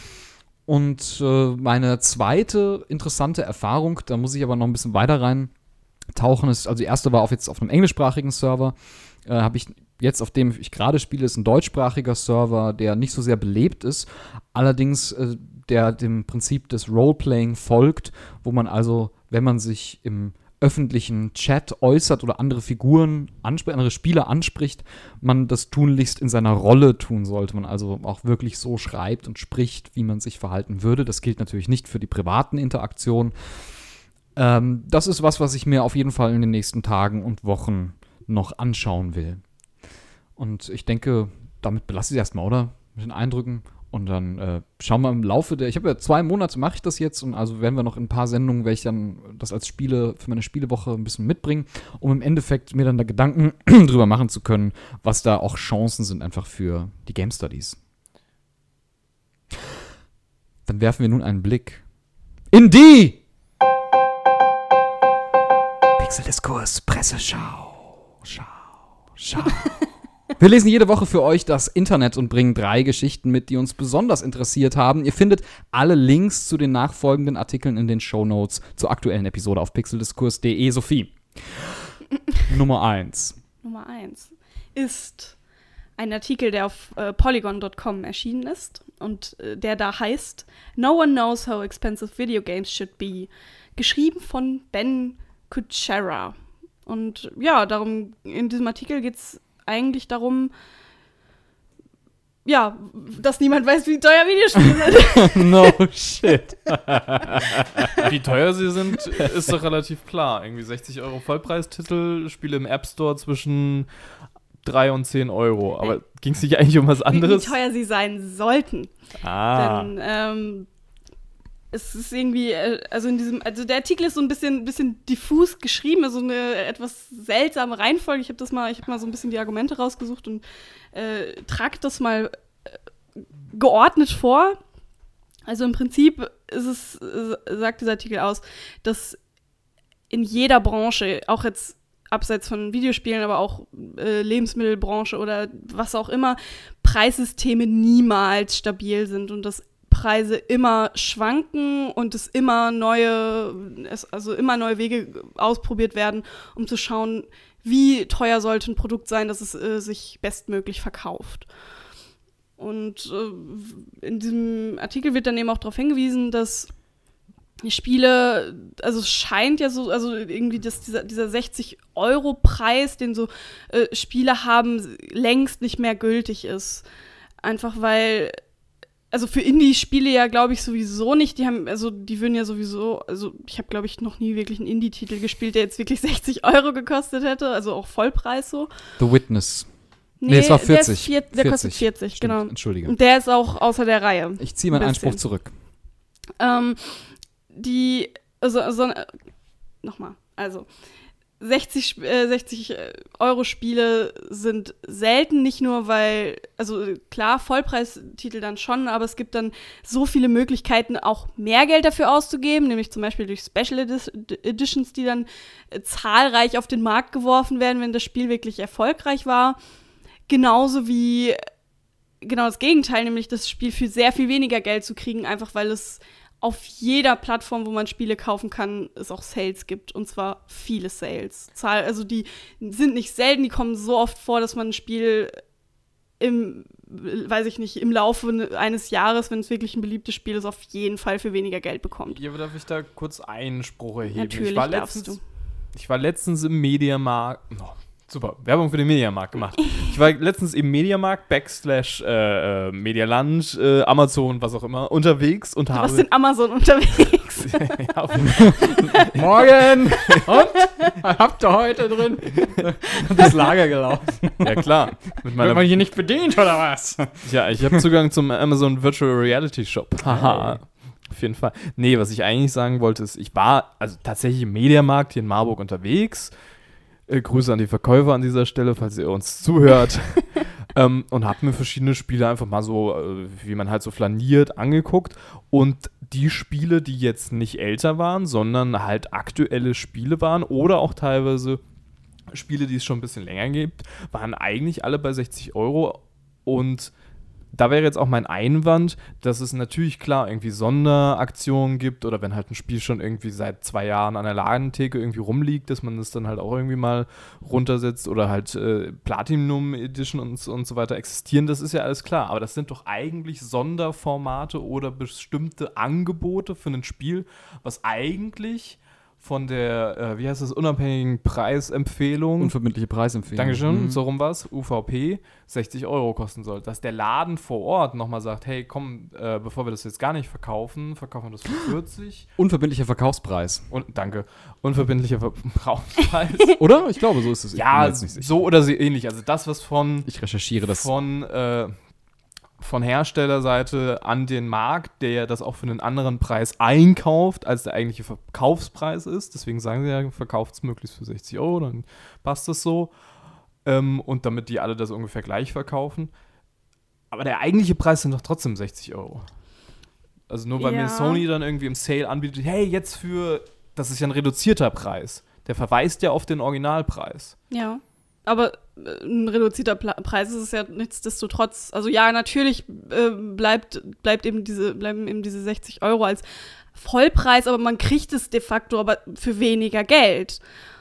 Und äh, meine zweite interessante Erfahrung, da muss ich aber noch ein bisschen weiter reintauchen, ist, also die erste war auf jetzt auf einem englischsprachigen Server, äh, habe ich jetzt, auf dem ich gerade spiele, ist ein deutschsprachiger Server, der nicht so sehr belebt ist, allerdings äh, der dem Prinzip des Roleplaying folgt, wo man also, wenn man sich im öffentlichen Chat äußert oder andere Figuren, anspricht, andere Spieler anspricht, man das tunlichst in seiner Rolle tun sollte. Man also auch wirklich so schreibt und spricht, wie man sich verhalten würde. Das gilt natürlich nicht für die privaten Interaktionen. Ähm, das ist was, was ich mir auf jeden Fall in den nächsten Tagen und Wochen noch anschauen will. Und ich denke, damit belasse ich es erstmal, oder? Mit den Eindrücken. Und dann äh, schauen wir im Laufe der, ich habe ja zwei Monate, mache ich das jetzt und also werden wir noch in ein paar Sendungen, werde ich dann das als Spiele, für meine Spielewoche ein bisschen mitbringen, um im Endeffekt mir dann da Gedanken drüber machen zu können, was da auch Chancen sind einfach für die Game Studies. Dann werfen wir nun einen Blick in die Pixeldiskurs Presseschau. Schau, schau. Wir lesen jede Woche für euch das Internet und bringen drei Geschichten mit, die uns besonders interessiert haben. Ihr findet alle Links zu den nachfolgenden Artikeln in den Shownotes zur aktuellen Episode auf pixeldiskurs punkt de. Sophie, Nummer eins. Nummer eins ist ein Artikel, der auf äh, polygon punkt com erschienen ist und äh, der da heißt No one knows how expensive video games should be, geschrieben von Ben Kuchera. Und ja, darum, in diesem Artikel geht es eigentlich darum, ja, dass niemand weiß, wie teuer Videospiele sind. No shit. Wie teuer sie sind, ist doch relativ klar. Irgendwie sechzig Euro Vollpreistitel, Spiele im App Store zwischen drei und zehn Euro. Aber ging es nicht eigentlich um was anderes? Wie, wie teuer sie sein sollten. Ah. Denn, ähm, es ist irgendwie, also in diesem, also der Artikel ist so ein bisschen, bisschen diffus geschrieben, also eine etwas seltsame Reihenfolge. Ich habe das mal, ich habe mal so ein bisschen die Argumente rausgesucht und äh, trage das mal äh, geordnet vor. Also im Prinzip ist es, äh, sagt dieser Artikel aus, dass in jeder Branche, auch jetzt abseits von Videospielen, aber auch äh, Lebensmittelbranche oder was auch immer, Preissysteme niemals stabil sind und dass Preise immer schwanken und es immer neue, es, also immer neue Wege ausprobiert werden, um zu schauen, wie teuer sollte ein Produkt sein, dass es äh, sich bestmöglich verkauft. Und äh, in diesem Artikel wird dann eben auch darauf hingewiesen, dass Spiele, also es scheint ja so, also irgendwie, dass dieser, dieser sechzig-Euro-Preis, den so äh, Spiele haben, längst nicht mehr gültig ist. Einfach weil, also für Indie-Spiele ja, glaube ich, sowieso nicht. Die haben, also die würden ja sowieso, also ich habe, glaube ich, noch nie wirklich einen Indie-Titel gespielt, der jetzt wirklich sechzig Euro gekostet hätte, also auch Vollpreis so. The Witness. Nee, Nee, es war Der, ist vierzig. vier, der vierzig. kostet vierzig, Stimmt, genau. Entschuldige. Und der ist auch außer der Reihe. Ich ziehe meinen Ein Einspruch bisschen. zurück. Ähm, die, also, also äh, nochmal, also sechzig, äh, sechzig Euro Spiele sind selten, nicht nur weil, also klar, Vollpreistitel dann schon, aber es gibt dann so viele Möglichkeiten, auch mehr Geld dafür auszugeben, nämlich zum Beispiel durch Special Edi- Editions, die dann äh, zahlreich auf den Markt geworfen werden, wenn das Spiel wirklich erfolgreich war. Genauso wie genau das Gegenteil, nämlich das Spiel für sehr viel weniger Geld zu kriegen, einfach weil es auf jeder Plattform, wo man Spiele kaufen kann, es auch Sales gibt. Und zwar viele Sales. Zahl, also die sind nicht selten, die kommen so oft vor, dass man ein Spiel im, weiß ich nicht, im Laufe eines Jahres, wenn es wirklich ein beliebtes Spiel ist, auf jeden Fall für weniger Geld bekommt. Hier darf ich da kurz Einspruch erheben. Natürlich ich war darfst letztens, du. Ich war letztens im Mediamarkt. Oh, super, Werbung für den Mediamarkt gemacht. Ich war letztens im Mediamarkt, Backslash äh, äh, Medialand, äh, Amazon, was auch immer, unterwegs und Du habe... warst in Amazon unterwegs. ja, auf- Morgen! Und? Habt ihr heute drin? Das Lager gelaufen. ja, klar. Mit meiner, Wird man hier nicht bedient, oder was? ja, ich habe Zugang zum Amazon Virtual Reality Shop. Haha. Hey. Auf jeden Fall. Nee, was ich eigentlich sagen wollte, ist, ich war also tatsächlich im Mediamarkt hier in Marburg unterwegs. Äh, Grüße an die Verkäufer an dieser Stelle, falls ihr uns zuhört. ähm, und habe mir verschiedene Spiele einfach mal so, äh, wie man halt so flaniert, angeguckt. Und die Spiele, die jetzt nicht älter waren, sondern halt aktuelle Spiele waren oder auch teilweise Spiele, die es schon ein bisschen länger gibt, waren eigentlich alle bei sechzig Euro. Und da wäre jetzt auch mein Einwand, dass es natürlich klar irgendwie Sonderaktionen gibt oder wenn halt ein Spiel schon irgendwie seit zwei Jahren an der Ladentheke irgendwie rumliegt, dass man das dann halt auch irgendwie mal runtersetzt oder halt äh, Platinum Edition und, und so weiter existieren, das ist ja alles klar. Aber das sind doch eigentlich Sonderformate oder bestimmte Angebote für ein Spiel, was eigentlich von der, äh, wie heißt das, unabhängigen Preisempfehlung Unverbindliche Preisempfehlung. Dankeschön, Mhm. so rum was, U V P, sechzig Euro kosten soll. Dass der Laden vor Ort nochmal sagt, hey, komm, äh, bevor wir das jetzt gar nicht verkaufen, verkaufen wir das für vierzig. Unverbindlicher Verkaufspreis. Und, danke. Unverbindlicher Verbrauchspreis. Oder? Ich glaube, so ist es. Ich bin ja, mir jetzt nicht sicher. so oder so ähnlich. Also das, was von, Ich recherchiere das. von, äh, von Herstellerseite an den Markt, der ja das auch für einen anderen Preis einkauft, als der eigentliche Verkaufspreis ist. Deswegen sagen sie ja, verkauft es möglichst für sechzig Euro, dann passt das so. Ähm, und damit die alle das ungefähr gleich verkaufen. Aber der eigentliche Preis sind doch trotzdem sechzig Euro. Also nur weil Ja. mir Sony dann irgendwie im Sale anbietet, hey, jetzt für, das ist ja ein reduzierter Preis. Der verweist ja auf den Originalpreis. Ja. Aber äh, ein reduzierter Pla- Preis ist es ja nichtsdestotrotz. Also ja, natürlich äh, bleibt, bleibt eben diese, bleiben eben diese sechzig Euro als Vollpreis, aber man kriegt es de facto aber für weniger Geld.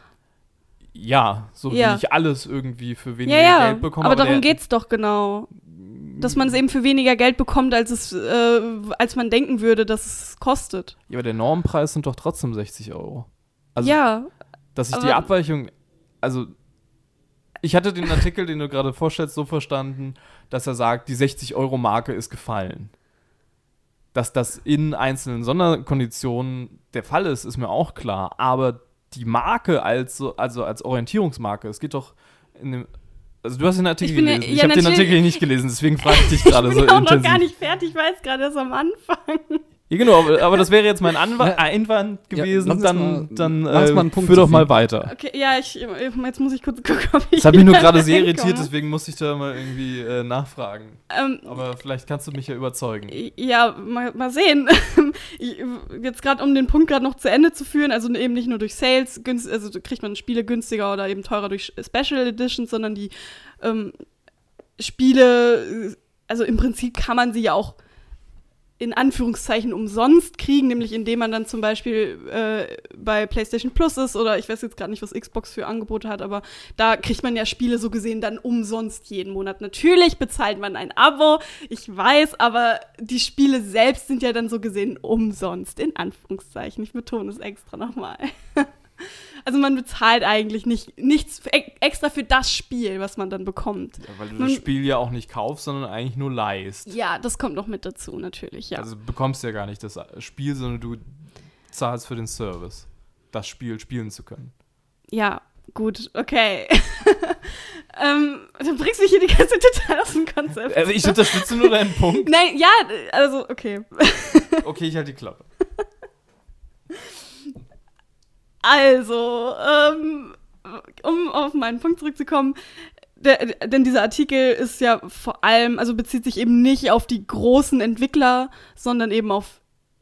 Ja, so Ja. wie ich alles irgendwie für weniger Ja, ja, Geld bekomme. aber, darum der, geht's doch genau. Dass man es eben für weniger Geld bekommt, als es, äh, als man denken würde, dass es kostet. Ja, aber der Normpreis sind doch trotzdem sechzig Euro. Also, ja, dass ich die aber- Abweichung, also ich hatte den Artikel, den du gerade vorstellst, so verstanden, dass er sagt, die sechzig-Euro-Marke ist gefallen. Dass das in einzelnen Sonderkonditionen der Fall ist, ist mir auch klar. Aber die Marke als, so- also als Orientierungsmarke, es geht doch in dem, also du hast den Artikel Ich bin ja- gelesen, ich ja, habe den natürlich. Artikel nicht gelesen, deswegen frage ich dich gerade ich so bin auch noch intensiv. gar nicht fertig, ich weiß gerade erst am Anfang. Ja, genau, aber, aber das wäre jetzt mein Anwa- Einwand gewesen. Ja, lass dann mal- dann lass äh, mal einen Punkt führ doch zu mal viel. weiter. Okay, ja, ich, jetzt muss ich kurz gucken, ob ich Das hat mich nur wieder gerade sehr reinkomme. irritiert, deswegen musste ich da mal irgendwie äh, nachfragen. Ähm, Aber vielleicht kannst du mich ja überzeugen. Ja, mal, mal sehen. Ich, jetzt gerade, um den Punkt gerade noch zu Ende zu führen, also eben nicht nur durch Sales, günst, also kriegt man Spiele günstiger oder eben teurer durch Special Editions, sondern die ähm, Spiele, also im Prinzip kann man sie ja auch in Anführungszeichen umsonst kriegen, nämlich indem man dann zum Beispiel äh, bei PlayStation Plus ist oder ich weiß jetzt gerade nicht, was Xbox für Angebote hat, aber da kriegt man ja Spiele so gesehen dann umsonst jeden Monat. Natürlich bezahlt man ein Abo, ich weiß, aber die Spiele selbst sind ja dann so gesehen umsonst, in Anführungszeichen. Ich betone es extra nochmal. Also man bezahlt eigentlich nicht, nichts für, extra für das Spiel, was man dann bekommt. Ja, weil du Man- das Spiel ja auch nicht kaufst, sondern eigentlich nur leihst. Ja, das kommt noch mit dazu, natürlich, ja. Also du bekommst ja gar nicht das Spiel, sondern du zahlst für den Service, das Spiel spielen zu können. Ja, gut, okay. ähm, du bringst mich hier die ganze Zeit total aus dem Konzept. Also ich unterstütze nur deinen Punkt. Nein, ja, also, okay. Okay, ich halte die Klappe. Also, ähm, um auf meinen Punkt zurückzukommen, der, denn dieser Artikel ist ja vor allem, also bezieht sich eben nicht auf die großen Entwickler, sondern eben auf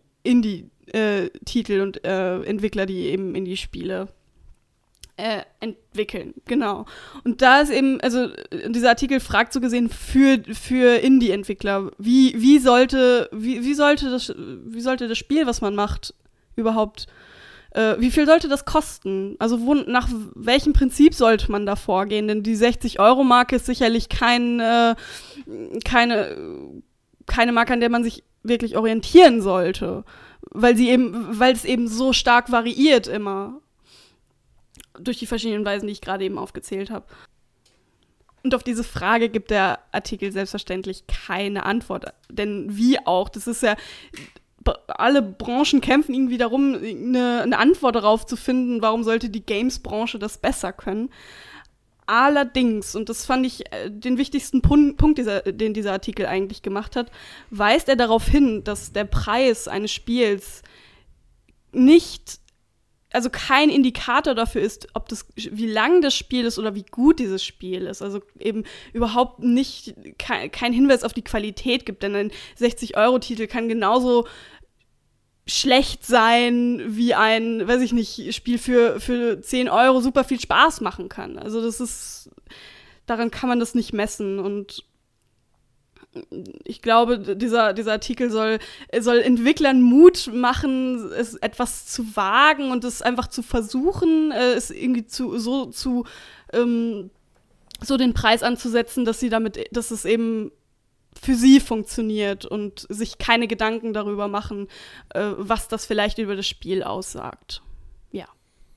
Indie-Titel und äh, Entwickler, die eben Indie-Spiele äh, entwickeln, genau. Und da ist eben, also dieser Artikel fragt so gesehen für, für Indie-Entwickler, wie, wie sollte, wie, wie sollte das, wie sollte das Spiel, was man macht, überhaupt Äh, wie viel sollte das kosten? Also wo, nach welchem Prinzip sollte man da vorgehen? Denn die sechzig-Euro-Marke ist sicherlich kein, äh, keine, keine Marke, an der man sich wirklich orientieren sollte. Weil sie eben, weil es eben so stark variiert immer. Durch die verschiedenen Weisen, die ich gerade eben aufgezählt habe. Und auf diese Frage gibt der Artikel selbstverständlich keine Antwort. Denn wie auch, das ist ja... alle Branchen kämpfen irgendwie darum, eine, eine Antwort darauf zu finden, warum sollte die Games-Branche das besser können. Allerdings, und das fand ich äh, den wichtigsten Pun- Punkt, dieser, den dieser Artikel eigentlich gemacht hat, weist er darauf hin, dass der Preis eines Spiels nicht, also kein Indikator dafür ist, ob das, wie lang das Spiel ist oder wie gut dieses Spiel ist. Also eben überhaupt nicht kein, kein Hinweis auf die Qualität gibt, denn ein sechzig-Euro-Titel kann genauso schlecht sein, wie ein, weiß ich nicht, Spiel für, für zehn Euro super viel Spaß machen kann. Also das ist, daran kann man das nicht messen und ich glaube, dieser, dieser Artikel soll, soll Entwicklern Mut machen, es etwas zu wagen und es einfach zu versuchen, es irgendwie zu, so zu, ähm, so den Preis anzusetzen, dass sie damit, dass es eben für sie funktioniert und sich keine Gedanken darüber machen, äh, was das vielleicht über das Spiel aussagt. Ja.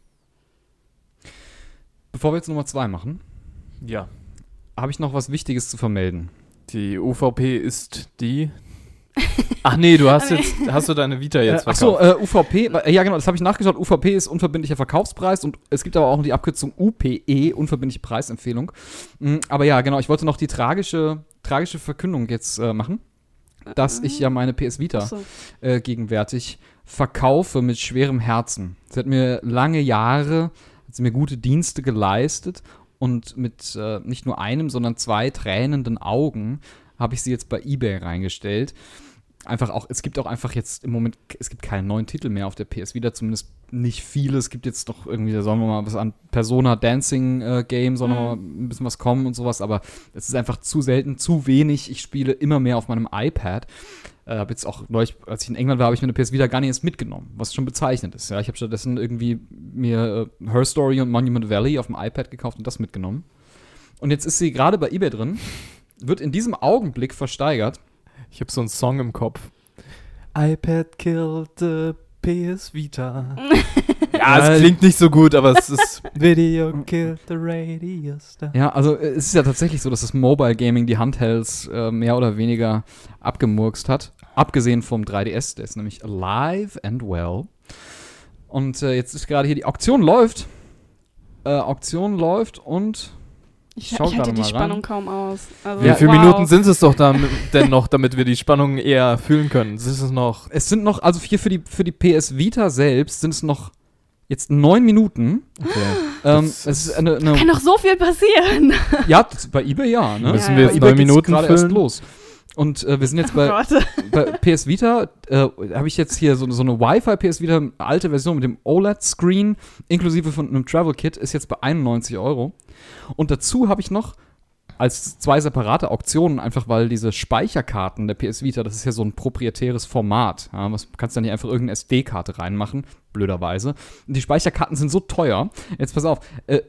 Bevor wir jetzt Nummer zwei machen, Ja. habe ich noch was Wichtiges zu vermelden. Die U V P ist die. Ach nee, du hast jetzt hast du deine Vita jetzt Äh, Achso, verkauft. äh, U V P, äh, ja genau, das habe ich nachgeschaut. U V P ist unverbindlicher Verkaufspreis und es gibt aber auch noch die Abkürzung U P E, unverbindliche Preisempfehlung. Mhm, aber ja, genau, ich wollte noch die tragische, tragische Verkündung jetzt äh, machen, dass ich ja meine P S Vita So. äh, gegenwärtig verkaufe mit schwerem Herzen. Sie hat mir lange Jahre, hat sie mir gute Dienste geleistet und mit äh, nicht nur einem, sondern zwei tränenden Augen habe ich sie jetzt bei eBay reingestellt. Einfach auch, es gibt auch einfach jetzt im Moment, es gibt keinen neuen Titel mehr auf der P S Vita, zumindest nicht viele. Es gibt jetzt noch irgendwie, da sollen wir mal was an Persona Dancing äh, Game, soll noch mal ein bisschen was kommen und sowas, aber es ist einfach zu selten, zu wenig. Ich spiele immer mehr auf meinem iPad. Äh, habe jetzt auch neulich, als ich in England war, habe ich mir eine P S Vita gar nicht erst mitgenommen, was schon bezeichnend ist. Ja, ich habe stattdessen irgendwie mir äh, Her Story und Monument Valley auf dem iPad gekauft und das mitgenommen. Und jetzt ist sie gerade bei eBay drin, wird in diesem Augenblick versteigert. Ich habe so einen Song im Kopf. iPad killed the P S Vita. Ja, es klingt nicht so gut, aber es ist Video killed the Radio Star. Ja, also äh, es ist ja tatsächlich so, dass das Mobile Gaming die Handhelds äh, mehr oder weniger abgemurkst hat. Abgesehen vom drei D S, der ist nämlich alive and well. Und äh, jetzt ist gerade hier die Auktion läuft. Äh, Auktion läuft und Ich, Schau ich halte gerade die mal Spannung rein. kaum aus. Also, Wie viele wow. Minuten sind es doch dann, denn noch, damit wir die Spannung eher fühlen können? Es ist es noch. Es sind noch, also hier für die, für die P S Vita selbst sind es noch jetzt neun Minuten. Okay. Ähm, Das es ist eine, eine Kann doch so viel passieren. ja, das, bei eBay ja, ne? Müssen Ja, wir ja. jetzt Bei eBay neun geht's Minuten gerade erst füllen? los. Und äh, wir sind jetzt Oh bei, Gott. bei P S Vita, äh, habe ich jetzt hier so, so eine Wi-Fi-P S Vita, alte Version mit dem O L E D-Screen, inklusive von einem Travel-Kit, ist jetzt bei einundneunzig Euro. Und dazu habe ich noch als zwei separate Auktionen, einfach weil diese Speicherkarten der P S Vita, das ist ja so ein proprietäres Format. Ja, was kannst du da nicht einfach irgendeine S D-Karte reinmachen, blöderweise. Und die Speicherkarten sind so teuer. Jetzt pass auf, äh,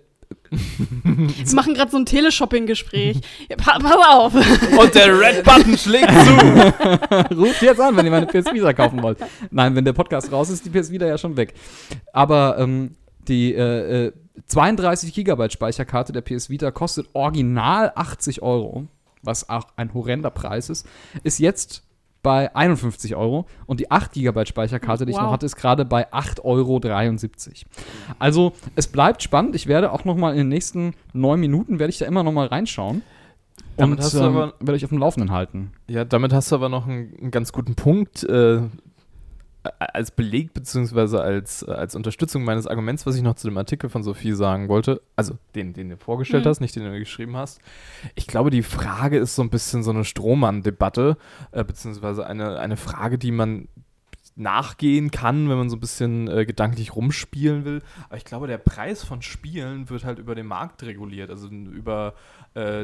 Wir machen gerade so ein Teleshopping-Gespräch. Ja, pa pass auf. Und der Red Button schlägt zu. ruft jetzt an, wenn ihr meine P S Vita kaufen wollt. Nein, wenn der Podcast raus ist, die P S Vita ja schon weg. Aber ähm, die äh, äh, zweiunddreißig Gigabyte Speicherkarte der P S Vita kostet original achtzig Euro, was auch ein horrender Preis ist, ist jetzt bei einundfünfzig Euro und die acht Gigabyte Speicherkarte, die ich Wow. noch hatte, ist gerade bei acht Euro dreiundsiebzig. Also es bleibt spannend. Ich werde auch noch mal in den nächsten neun Minuten, werde ich da immer noch mal reinschauen Damit und hast du ähm, aber- werde ich auf dem Laufenden halten. Ja, damit hast du aber noch einen, einen ganz guten Punkt äh, als Beleg beziehungsweise als, äh, als Unterstützung meines Arguments, was ich noch zu dem Artikel von Sophie sagen wollte. Also den, den du vorgestellt Mhm. hast, nicht den du geschrieben hast. Ich glaube, die Frage ist so ein bisschen so eine Strohmann-Debatte, äh, beziehungsweise eine, eine Frage, die man nachgehen kann, wenn man so ein bisschen äh, gedanklich rumspielen will. Aber ich glaube, der Preis von Spielen wird halt über den Markt reguliert, also über äh,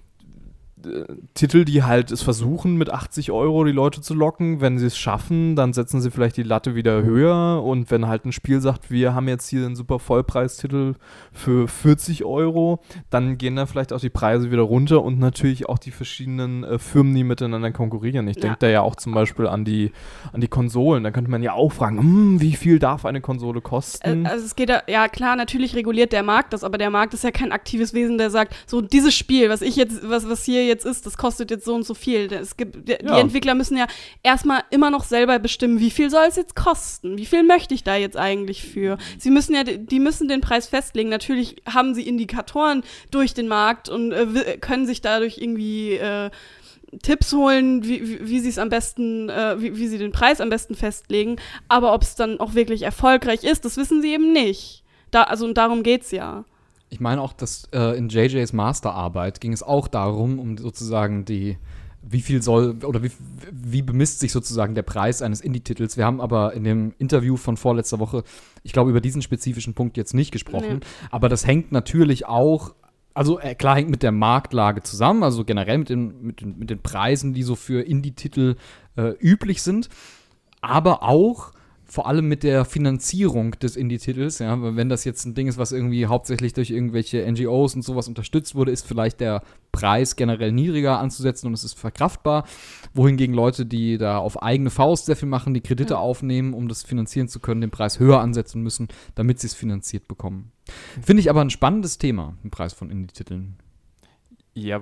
d- Titel, die halt es versuchen, mit achtzig Euro die Leute zu locken. Wenn sie es schaffen, dann setzen sie vielleicht die Latte wieder höher. Und wenn halt ein Spiel sagt, wir haben jetzt hier einen super Vollpreistitel für vierzig Euro, dann gehen da vielleicht auch die Preise wieder runter und natürlich auch die verschiedenen äh, Firmen, die miteinander konkurrieren. Ich Ja. denke da ja auch zum Beispiel an die, an die Konsolen. Da könnte man ja auch fragen, hm, wie viel darf eine Konsole kosten? Äh, Also es geht da, ja klar, natürlich reguliert der Markt das, aber der Markt ist ja kein aktives Wesen, der sagt, so dieses Spiel, was ich jetzt, was, was hier jetzt ist, das kostet jetzt so und so viel. Es gibt, der, Ja. Die Entwickler müssen ja erstmal immer noch selber bestimmen, wie viel soll es jetzt kosten? Wie viel möchte ich da jetzt eigentlich für? Sie müssen ja, die müssen den Preis festlegen. Natürlich haben sie Indikatoren durch den Markt und äh, wi- können sich dadurch irgendwie äh, Tipps holen, wie, wie, wie sie es am besten, äh, wie, wie sie den Preis am besten festlegen. Aber ob es dann auch wirklich erfolgreich ist, das wissen sie eben nicht. Da, also und darum geht's ja. Ich meine auch, dass äh, in J Js Masterarbeit ging es auch darum, um sozusagen die, wie viel soll, oder wie, wie bemisst sich sozusagen der Preis eines Indie-Titels. Wir haben aber in dem Interview von vorletzter Woche, ich glaube, über diesen spezifischen Punkt jetzt nicht gesprochen. Nee. Aber das hängt natürlich auch, also äh, klar hängt mit der Marktlage zusammen, also generell mit den, mit den, mit den Preisen, die so für Indie-Titel äh, üblich sind. Aber auch vor allem mit der Finanzierung des Indie-Titels, ja, wenn das jetzt ein Ding ist, was irgendwie hauptsächlich durch irgendwelche N G Os und sowas unterstützt wurde, ist vielleicht der Preis generell niedriger anzusetzen und es ist verkraftbar, wohingegen Leute, die da auf eigene Faust sehr viel machen, die Kredite Ja. aufnehmen, um das finanzieren zu können, den Preis höher ansetzen müssen, damit sie es finanziert bekommen. Finde ich aber ein spannendes Thema, den Preis von Indie-Titeln. Ja,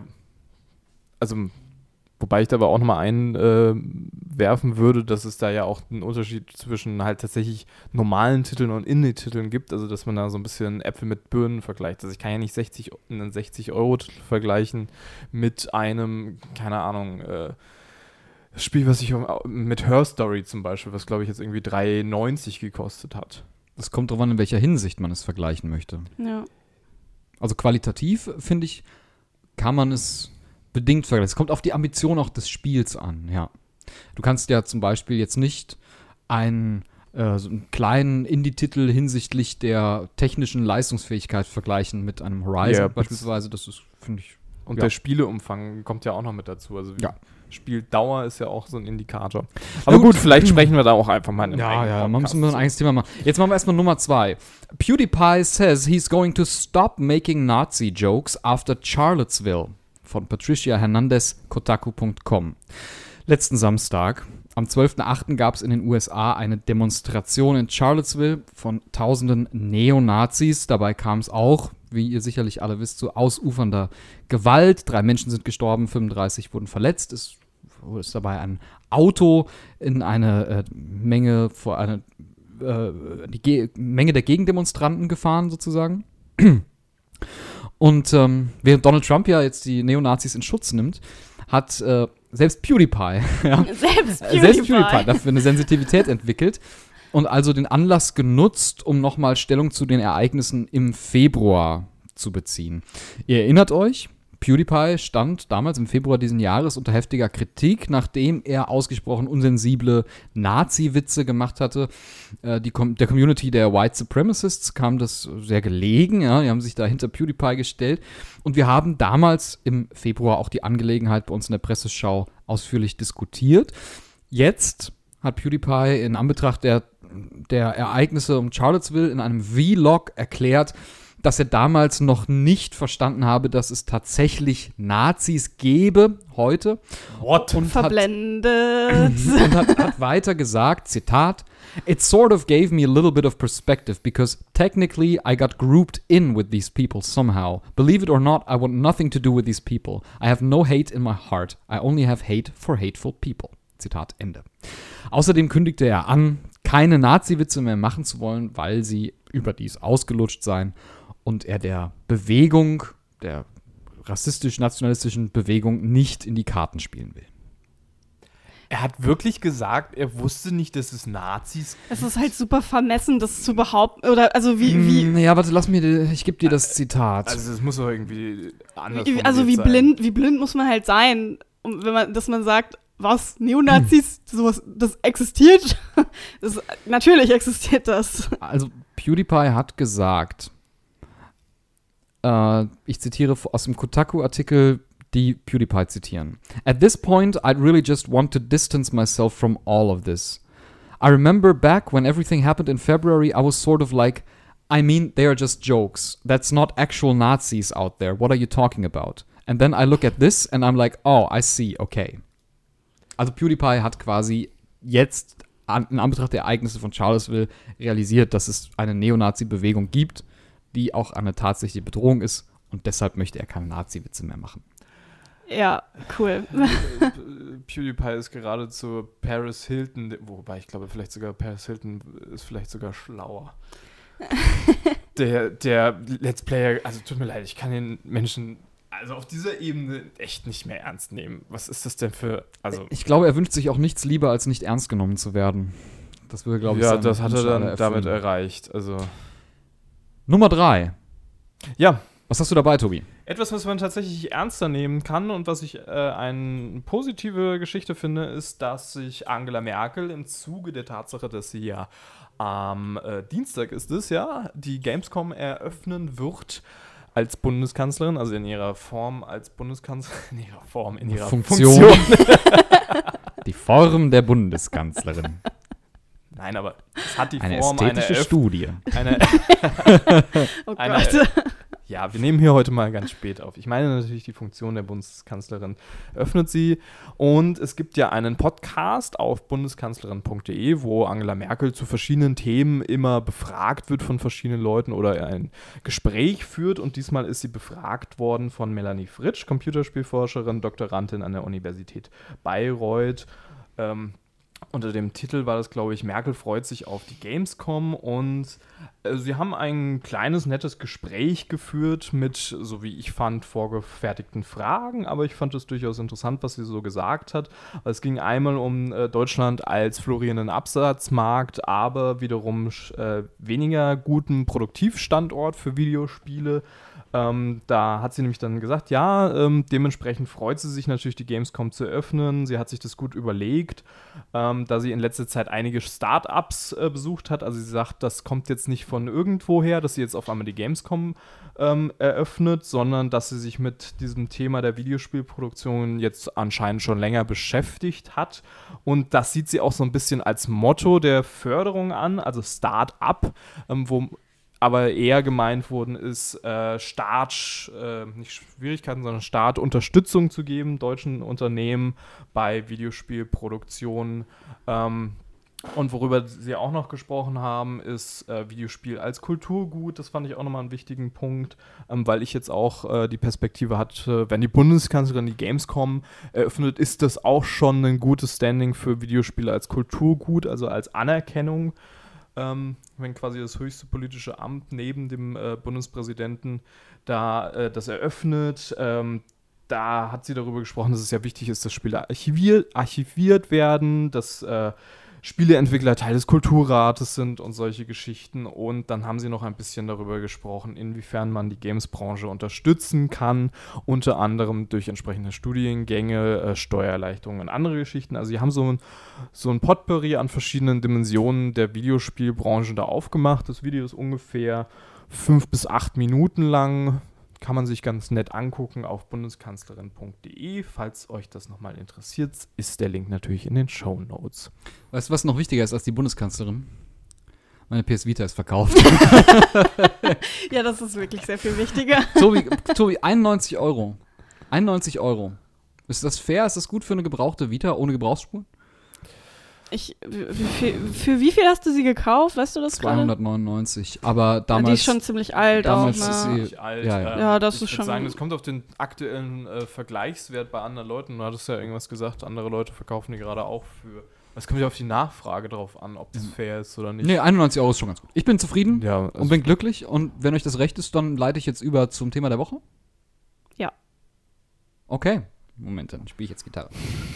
also wobei ich da aber auch nochmal einwerfen äh, würde, dass es da ja auch einen Unterschied zwischen halt tatsächlich normalen Titeln und Indie-Titeln gibt, also dass man da so ein bisschen Äpfel mit Birnen vergleicht. Also ich kann ja nicht sechzig, einen sechzig Euro Titel vergleichen mit einem, keine Ahnung, äh, Spiel, was ich mit Her Story zum Beispiel, was glaube ich jetzt irgendwie drei neunzig gekostet hat. Das kommt darauf an, in welcher Hinsicht man es vergleichen möchte. Ja. Also qualitativ, finde ich, kann man es bedingt vergleichen. Es kommt auf die Ambition auch des Spiels an, ja. Du kannst ja zum Beispiel jetzt nicht einen, äh, so einen kleinen Indie-Titel hinsichtlich der technischen Leistungsfähigkeit vergleichen mit einem Horizon Ja, beispielsweise. Das ist, finde ich, Und Ja. der Spieleumfang kommt ja auch noch mit dazu. Also Ja. Spieldauer ist ja auch so ein Indikator. Aber gut, vielleicht sprechen wir da auch einfach mal in einem ja, eigenen ja, man muss Podcast immer ein zu. eigenes Thema machen. Jetzt machen wir erstmal Nummer zwei. PewDiePie says he's going to stop making Nazi jokes after Charlottesville. Von Patricia Hernandez, Kotaku Punkt com. Letzten Samstag, am zwölften achten gab es in den U S A eine Demonstration in Charlottesville von tausenden Neonazis. Dabei kam es auch, wie ihr sicherlich alle wisst, zu ausufernder Gewalt. Drei Menschen sind gestorben, fünfunddreißig wurden verletzt. Es ist dabei ein Auto in eine äh, Menge vor eine äh, die Ge- Menge der Gegendemonstranten gefahren sozusagen. Und ähm, während Donald Trump ja jetzt die Neonazis in Schutz nimmt, hat äh, selbst PewDiePie, ja, Selbst PewDiePie. selbst PewDiePie dafür eine Sensitivität entwickelt und also den Anlass genutzt, um nochmal Stellung zu den Ereignissen im Februar zu beziehen. Ihr erinnert euch, PewDiePie stand damals im Februar diesen Jahres unter heftiger Kritik, nachdem er ausgesprochen unsensible Nazi-Witze gemacht hatte. Äh, die Com- der Community der White Supremacists kam das sehr gelegen, ja, die haben sich da hinter PewDiePie gestellt und wir haben damals im Februar auch die Angelegenheit bei uns in der Presseschau ausführlich diskutiert. Jetzt hat PewDiePie in Anbetracht der, der Ereignisse um Charlottesville in einem Vlog erklärt, dass er damals noch nicht verstanden habe, dass es tatsächlich Nazis gäbe, heute. What? Und Verblendet. Hat, und hat, hat weiter gesagt, Zitat, "It sort of gave me a little bit of perspective, because technically I got grouped in with these people somehow. Believe it or not, I want nothing to do with these people. I have no hate in my heart. I only have hate for hateful people." Zitat Ende. Außerdem kündigte er an, keine Nazi-Witze mehr machen zu wollen, weil sie überdies ausgelutscht seien und er der Bewegung, der rassistisch-nationalistischen Bewegung nicht in die Karten spielen will. Er hat wirklich gesagt, er wusste nicht, dass es Nazis gibt. Es ist halt super vermessen, das zu behaupten. Oder, also wie, wie, Mm, Ja, warte, lass mir, die- ich gebe dir das Zitat. Also das muss doch irgendwie anders wie also wie formuliert sein. blind, wie blind muss man halt sein, um, wenn man, dass man sagt, was, Neonazis, sowas, das existiert? Das, natürlich existiert das. Also PewDiePie hat gesagt, äh, ich zitiere aus dem Kotaku-Artikel, die PewDiePie zitieren. "At this point, I'd really just want to distance myself from all of this. I remember back when everything happened in February, I was sort of like, I mean, they are just jokes. That's not actual Nazis out there. What are you talking about? And then I look at this and I'm like, oh, I see, okay." Also PewDiePie hat quasi jetzt an, in Anbetracht der Ereignisse von Charlottesville realisiert, dass es eine Neonazi-Bewegung gibt, die auch eine tatsächliche Bedrohung ist und deshalb möchte er keine Nazi-Witze mehr machen. Ja, cool. PewDiePie ist gerade zu Paris Hilton, wobei ich glaube, vielleicht sogar Paris Hilton ist vielleicht sogar schlauer. der, der Let's Player, also tut mir leid, ich kann den Menschen also auf dieser Ebene echt nicht mehr ernst nehmen. Was ist das denn für, also... Ich glaube, er wünscht sich auch nichts lieber, als nicht ernst genommen zu werden. Das würde, glaube ich, ja, sein das hat er Wunsch dann erfüllen. damit erreicht, also... Nummer drei. Ja, Was hast du dabei, Tobi? etwas, was man tatsächlich ernster nehmen kann und was ich äh, eine positive Geschichte finde, ist, dass sich Angela Merkel im Zuge der Tatsache, dass sie ja am äh, Dienstag ist es ja, die Gamescom eröffnen wird als Bundeskanzlerin, also in ihrer Form als Bundeskanzlerin, in ihrer Form, in ihrer Funktion. Funktion. Die Form der Bundeskanzlerin. Nein, aber es hat die Eine Form ästhetische einer Studie. eine, Oh Eine- Gott. Ja, wir nehmen hier heute mal ganz spät auf. Ich meine natürlich die Funktion der Bundeskanzlerin öffnet sie. Und es gibt ja einen Podcast auf bundeskanzlerin punkt de, wo Angela Merkel zu verschiedenen Themen immer befragt wird von verschiedenen Leuten oder ein Gespräch führt. Und diesmal ist sie befragt worden von Melanie Fritsch, Computerspielforscherin, Doktorandin an der Universität Bayreuth. Ähm, Unter dem Titel war das, glaube ich, Merkel freut sich auf die Gamescom und äh, sie haben ein kleines, nettes Gespräch geführt mit, so wie ich fand, vorgefertigten Fragen, aber ich fand es durchaus interessant, was sie so gesagt hat. Es ging einmal um äh, Deutschland als florierenden Absatzmarkt, aber wiederum äh, weniger guten Produktivstandort für Videospiele. Ähm, da hat sie nämlich dann gesagt, ja, ähm, dementsprechend freut sie sich natürlich, die Gamescom zu öffnen. Sie hat sich das gut überlegt, ähm, da sie in letzter Zeit einige Startups äh, besucht hat. Also sie sagt, das kommt jetzt nicht von irgendwoher, dass sie jetzt auf einmal die Gamescom ähm, eröffnet, sondern dass sie sich mit diesem Thema der Videospielproduktion jetzt anscheinend schon länger beschäftigt hat. Und das sieht sie auch so ein bisschen als Motto der Förderung an, also Start-up, ähm, wo aber eher gemeint worden ist, äh, Staat, äh, nicht Schwierigkeiten, sondern Staat Unterstützung zu geben, deutschen Unternehmen bei Videospielproduktionen. Ähm, und worüber sie auch noch gesprochen haben, ist äh, Videospiel als Kulturgut. Das fand ich auch nochmal einen wichtigen Punkt, ähm, weil ich jetzt auch äh, die Perspektive hatte, wenn die Bundeskanzlerin die Gamescom eröffnet, ist das auch schon ein gutes Standing für Videospiele als Kulturgut, also als Anerkennung. ähm, wenn quasi das höchste politische Amt neben dem äh, Bundespräsidenten da äh, das eröffnet. Ähm, da hat sie darüber gesprochen, dass es ja wichtig ist, dass Spiele archiviert, archiviert werden, dass äh, Spieleentwickler Teil des Kulturrates sind und solche Geschichten. Und dann haben sie noch ein bisschen darüber gesprochen, inwiefern man die Games-Branche unterstützen kann, unter anderem durch entsprechende Studiengänge, äh, Steuererleichterungen und andere Geschichten. Also sie haben so ein, so ein Potpourri an verschiedenen Dimensionen der Videospielbranche da aufgemacht. Das Video ist ungefähr fünf bis acht Minuten lang. Kann man sich ganz nett angucken auf bundeskanzlerin punkt de. Falls euch das nochmal interessiert, ist der Link natürlich in den Shownotes. Weißt du, was noch wichtiger ist als die Bundeskanzlerin? Meine P S Vita ist verkauft. Ja, das ist wirklich sehr viel wichtiger. Tobi, Tobi, einundneunzig Euro. einundneunzig Euro. Ist das fair? Ist das gut für eine gebrauchte Vita ohne Gebrauchsspuren? Ich, für, für wie viel hast du sie gekauft? Weißt du das gerade? zweihundertneunundneunzig. Aber damals. Die ist schon ziemlich alt auch, damals ist ne? sie- Alt. Ja, ja. Ähm, Ja, das ich ist würd schon- sagen, es kommt auf den aktuellen äh, Vergleichswert bei anderen Leuten. Du hattest ja irgendwas gesagt, andere Leute verkaufen die gerade auch für. Es kommt ja auf die Nachfrage drauf an, ob das fair ist oder nicht. Nee, einundneunzig Euro ist schon ganz gut. Ich bin zufrieden Ja, also und bin glücklich. Und wenn euch das recht ist, dann leite ich jetzt über zum Thema der Woche. Ja. Okay. Moment, dann spiele ich jetzt Gitarre.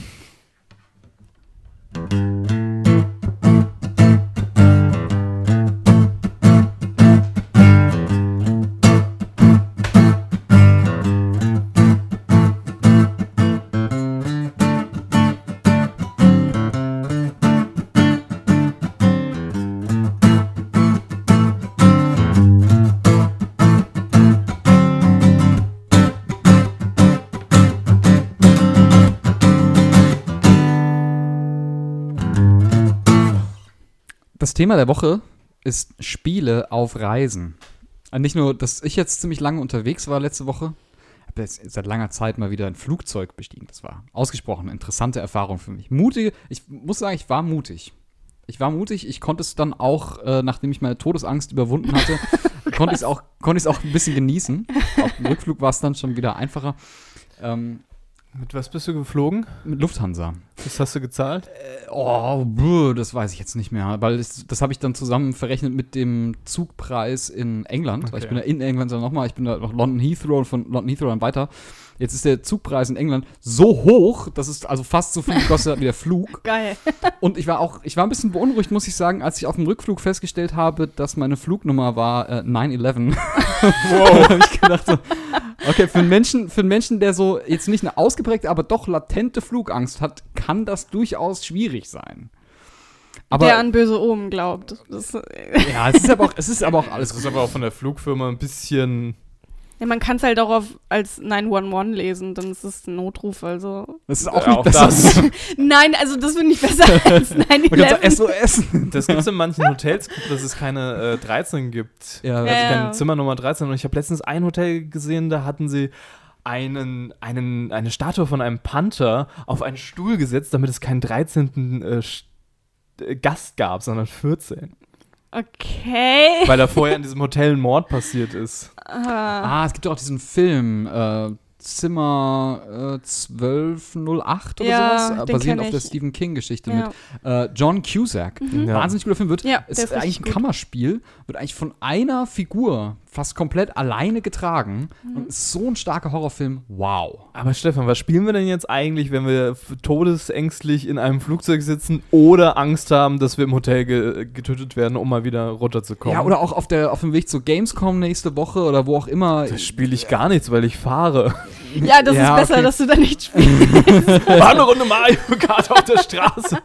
Das Thema der Woche ist Spiele auf Reisen. Und nicht nur, dass ich jetzt ziemlich lange unterwegs war letzte Woche, habe jetzt seit langer Zeit mal wieder ein Flugzeug bestiegen. Das war ausgesprochen eine interessante Erfahrung für mich. Mutige, ich muss sagen, ich war mutig. Ich war mutig, ich konnte es dann auch, äh, nachdem ich meine Todesangst überwunden hatte, konnte ich es auch, konnte ich es auch ein bisschen genießen. Auf dem Rückflug war es dann schon wieder einfacher. Ähm, mit was bist du geflogen? mit Lufthansa. Was hast du gezahlt? Oh, buh, das weiß ich jetzt nicht mehr, weil das, das habe ich dann zusammen verrechnet mit dem Zugpreis in England. Weil ich Okay. bin ja in England dann nochmal, ich bin da noch London Heathrow und von London Heathrow dann weiter. Jetzt ist der Zugpreis in England so hoch, dass es also fast so viel gekostet hat wie der Flug. Geil. Und ich war auch, ich war ein bisschen beunruhigt, muss ich sagen, als ich auf dem Rückflug festgestellt habe, dass meine Flugnummer war äh, neun elf. Wow. Habe ich gedacht so, okay, für einen Menschen, für einen Menschen, der so jetzt nicht eine ausgeprägte, aber doch latente Flugangst hat, kann das durchaus schwierig sein. Aber Der an böse Omen glaubt. Das, ja, es ist aber auch, es ist aber auch alles Das ist aber auch von der Flugfirma ein bisschen. ja, man kann es halt auch auf, als neun eins eins lesen, dann ist es ein Notruf, also. Das ist auch Ja, nicht auch besser. das. Nein, also das finde ich besser als neun Man kann sagen, elf. S O S. Das gibt es in manchen Hotels, dass es keine äh, dreizehn gibt. Ja, Also Ja, ja. keine Zimmernummer dreizehn. Und ich habe letztens ein Hotel gesehen, da hatten sie einen, einen, eine Statue von einem Panther auf einen Stuhl gesetzt, damit es keinen dreizehnten Äh, St- äh, Gast gab, sondern vierzehn. Okay. Weil da vorher in diesem Hotel ein Mord passiert ist. Ah. Ah, es gibt doch auch diesen Film, äh, Zimmer äh, zwölf null acht oder Ja, sowas, äh, den basierend kenn auf der ich. Stephen King-Geschichte Ja. mit äh, John Cusack. Ja. Wahnsinnig guter Film. Wird, Ja, ist, der ist eigentlich richtig ein gut. Kammerspiel, wird eigentlich von einer Figur fast komplett alleine getragen Mhm. und ist so ein starker Horrorfilm. Wow. Aber Stefan, was spielen wir denn jetzt eigentlich, wenn wir f- todesängstlich in einem Flugzeug sitzen oder Angst haben, dass wir im Hotel ge getötet werden, um mal wieder runterzukommen? Ja, oder auch auf, der, auf dem Weg zur Gamescom nächste Woche oder wo auch immer. Das spiele ich gar nichts, weil ich fahre. Ja, das Ja, ist besser, okay. dass du da nicht spielst. War eine Runde Mario Kart auf der Straße.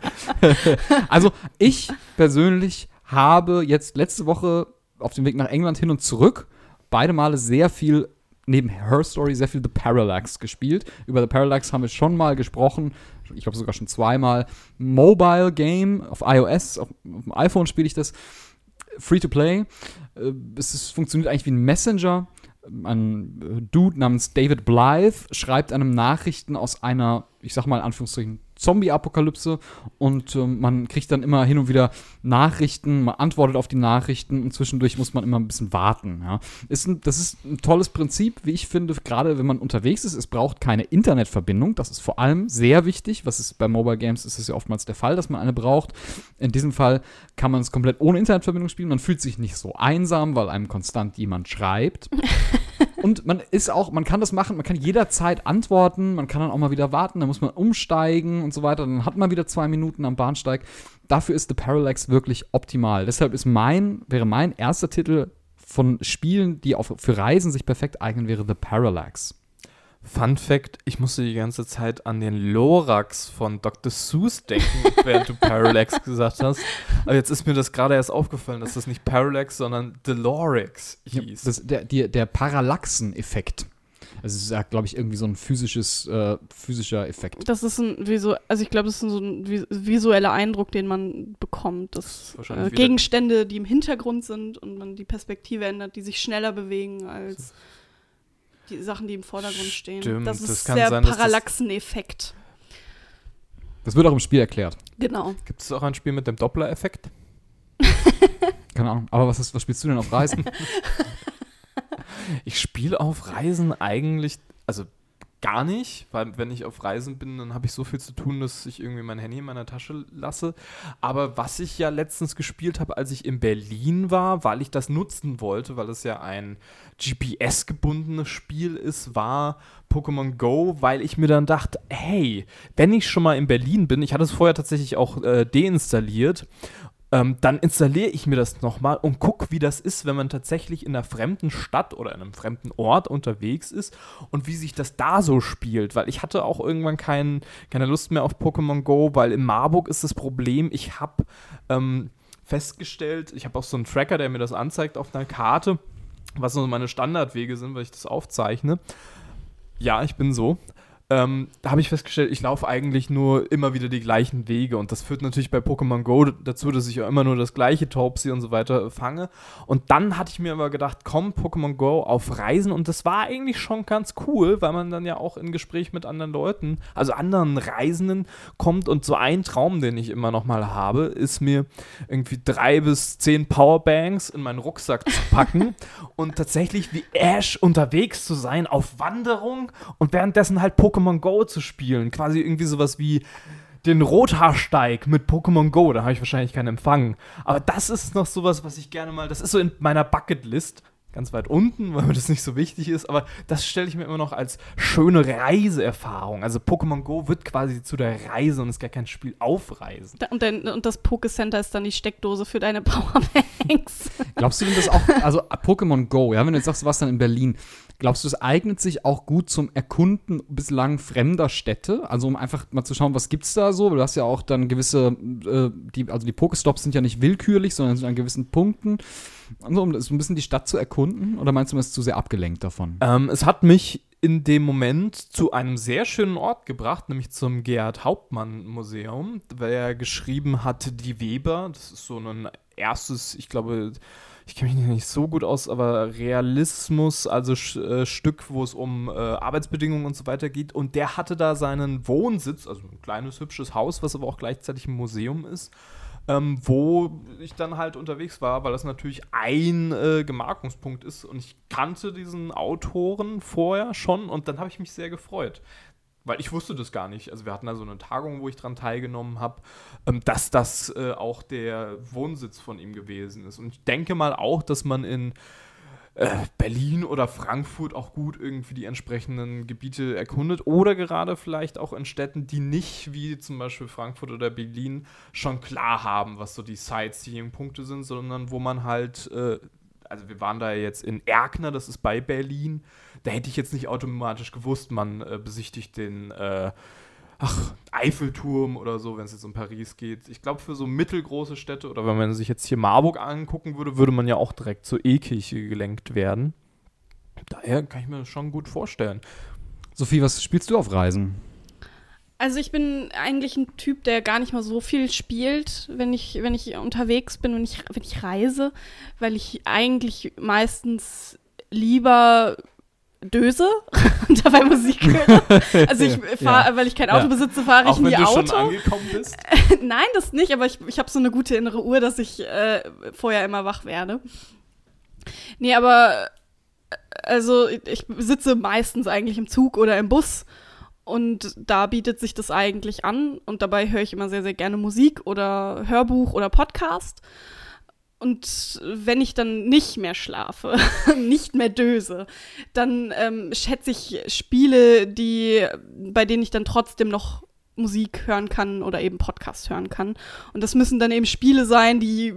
Also ich persönlich habe jetzt letzte Woche auf dem Weg nach England hin und zurück beide Male sehr viel, neben Her Story, sehr viel The Parallax gespielt. Über The Parallax haben wir schon mal gesprochen, ich glaube sogar schon zweimal. Mobile Game auf iOS, auf, auf dem iPhone spiele ich das. Free to play. Äh, Es ist, funktioniert eigentlich wie ein Messenger. Ein äh, Dude namens David Blythe schreibt einem Nachrichten aus einer, ich sag mal in Anführungsstrichen, Zombie-Apokalypse und ähm, man kriegt dann immer hin und wieder Nachrichten, man antwortet auf die Nachrichten und zwischendurch muss man immer ein bisschen warten. Ja. Ist ein, das ist ein tolles Prinzip, wie ich finde, gerade wenn man unterwegs ist. Es braucht keine Internetverbindung, das ist vor allem sehr wichtig. Was ist bei Mobile Games ist es ja oftmals der Fall, dass man eine braucht. In diesem Fall kann man es komplett ohne Internetverbindung spielen. Man fühlt sich nicht so einsam, weil einem konstant jemand schreibt. Und man ist auch, man kann das machen, man kann jederzeit antworten, man kann dann auch mal wieder warten, dann muss man umsteigen und so weiter, dann hat man wieder zwei Minuten am Bahnsteig. Dafür ist The Parallax wirklich optimal. Deshalb ist mein, wäre mein erster Titel von Spielen, die auf, für Reisen sich perfekt eignen, wäre The Parallax. Fun Fact, ich musste die ganze Zeit an den Lorax von Doktor Seuss denken, während du Parallax gesagt hast. Aber jetzt ist mir das gerade erst aufgefallen, dass das nicht Parallax, sondern The Lorax hieß. Ja, das, der, der, der Parallaxen-Effekt. Also es ist ja, glaube ich, irgendwie so ein physisches, äh, physischer Effekt. Das ist ein Visu- also ich glaube, das ist so ein vis- visueller Eindruck, den man bekommt. Dass Das äh, Gegenstände, die im Hintergrund sind und man die Perspektive ändert, die sich schneller bewegen als die Sachen, die im Vordergrund stehen. Stimmt, das ist das kann der sein, dass das- Parallaxen-Effekt. Das wird auch im Spiel erklärt. Genau. Gibt es auch ein Spiel mit dem Doppler-Effekt? Keine Ahnung. Aber was, ist, was spielst du denn auf Reisen? Ich spiele auf Reisen eigentlich, also gar nicht, weil wenn ich auf Reisen bin, dann habe ich so viel zu tun, dass ich irgendwie mein Handy in meiner Tasche lasse. Aber was ich ja letztens gespielt habe, als ich in Berlin war, weil ich das nutzen wollte, weil es ja ein G P S-gebundenes Spiel ist, war Pokémon Go, weil ich mir dann dachte, hey, wenn ich schon mal in Berlin bin, ich hatte es vorher tatsächlich auch äh, deinstalliert, Ähm, dann installiere ich mir das nochmal und gucke, wie das ist, wenn man tatsächlich in einer fremden Stadt oder in einem fremden Ort unterwegs ist und wie sich das da so spielt, weil ich hatte auch irgendwann kein, keine Lust mehr auf Pokémon Go, weil in Marburg ist das Problem, ich habe ähm, festgestellt, ich habe auch so einen Tracker, der mir das anzeigt auf einer Karte, was so meine Standardwege sind, weil ich das aufzeichne. Ja, ich bin so. Ähm, da habe ich festgestellt, ich laufe eigentlich nur immer wieder die gleichen Wege und das führt natürlich bei Pokémon Go dazu, dass ich auch immer nur das gleiche Taubsi und so weiter fange. Und dann hatte ich mir aber gedacht, komm, Pokémon Go auf Reisen und das war eigentlich schon ganz cool, weil man dann ja auch in Gespräch mit anderen Leuten, also anderen Reisenden kommt und so ein Traum, den ich immer noch mal habe, ist mir irgendwie drei bis zehn Powerbanks in meinen Rucksack zu packen und tatsächlich wie Ash unterwegs zu sein auf Wanderung und währenddessen halt Pokémon Go zu spielen. Quasi irgendwie sowas wie den Rothaarsteig mit Pokémon Go. Da habe ich wahrscheinlich keinen Empfang. Aber das ist noch sowas, was ich gerne mal, das ist so in meiner Bucketlist, ganz weit unten, weil mir das nicht so wichtig ist, aber das stelle ich mir immer noch als schöne Reiseerfahrung. Also Pokémon Go wird quasi zu der Reise und ist gar kein Spiel auf Reisen. Da- Und, dein, und das Pokécenter ist dann die Steckdose für deine Powerbanks. Glaubst du denn das auch, also Pokémon Go, ja, wenn du jetzt sagst, du warst dann in Berlin, glaubst du, es eignet sich auch gut zum Erkunden bislang fremder Städte? Also um einfach mal zu schauen, was gibt's da so? Du hast ja auch dann gewisse, äh, die, also die Pokestops sind ja nicht willkürlich, sondern sind an gewissen Punkten. Also, um so ein bisschen die Stadt zu erkunden? Oder meinst du, man ist zu sehr abgelenkt davon? Ähm, es hat mich in dem Moment zu einem sehr schönen Ort gebracht, nämlich zum Gerhard-Hauptmann-Museum, weil er geschrieben hat, die Weber, das ist so ein erstes, ich glaube, ich kenne mich nicht so gut aus, aber Realismus, also äh, Stück, wo es um äh, Arbeitsbedingungen und so weiter geht. Und der hatte da seinen Wohnsitz, also ein kleines, hübsches Haus, was aber auch gleichzeitig ein Museum ist, ähm, wo ich dann halt unterwegs war, weil das natürlich ein äh, Gemarkungspunkt ist. Und ich kannte diesen Autoren vorher schon und dann habe ich mich sehr gefreut. Weil ich wusste das gar nicht. Also wir hatten da so eine Tagung, wo ich dran teilgenommen habe, ähm, dass das äh, auch der Wohnsitz von ihm gewesen ist. Und ich denke mal auch, dass man in äh, Berlin oder Frankfurt auch gut irgendwie die entsprechenden Gebiete erkundet. Oder gerade vielleicht auch in Städten, die nicht wie zum Beispiel Frankfurt oder Berlin schon klar haben, was so die Sightseeing-Punkte sind, sondern wo man halt... Äh, also wir waren da jetzt in Erkner, das ist bei Berlin, da hätte ich jetzt nicht automatisch gewusst, man äh, besichtigt den äh, ach, Eiffelturm oder so, wenn es jetzt um Paris geht. Ich glaube, für so mittelgroße Städte oder wenn man sich jetzt hier Marburg angucken würde, würde man ja auch direkt zur E-Kirche gelenkt werden. Daher kann ich mir das schon gut vorstellen. Sophie, was spielst du auf Reisen? Also ich bin eigentlich ein Typ, der gar nicht mal so viel spielt, wenn ich, wenn ich unterwegs bin, wenn ich, wenn ich reise, weil ich eigentlich meistens lieber döse und dabei Musik höre. Also ich fahre, Ja. weil ich kein Auto Ja. besitze, fahre ich Auch wenn nie du Auto. schon angekommen bist. Nein, das nicht, aber ich, ich habe so eine gute innere Uhr, dass ich äh, vorher immer wach werde. Nee, aber äh, also ich sitze meistens eigentlich im Zug oder im Bus und da bietet sich das eigentlich an und dabei höre ich immer sehr, sehr gerne Musik oder Hörbuch oder Podcast. Und wenn ich dann nicht mehr schlafe, nicht mehr döse, dann ähm, schätze ich Spiele, die, bei denen ich dann trotzdem noch Musik hören kann oder eben Podcast hören kann. Und das müssen dann eben Spiele sein, die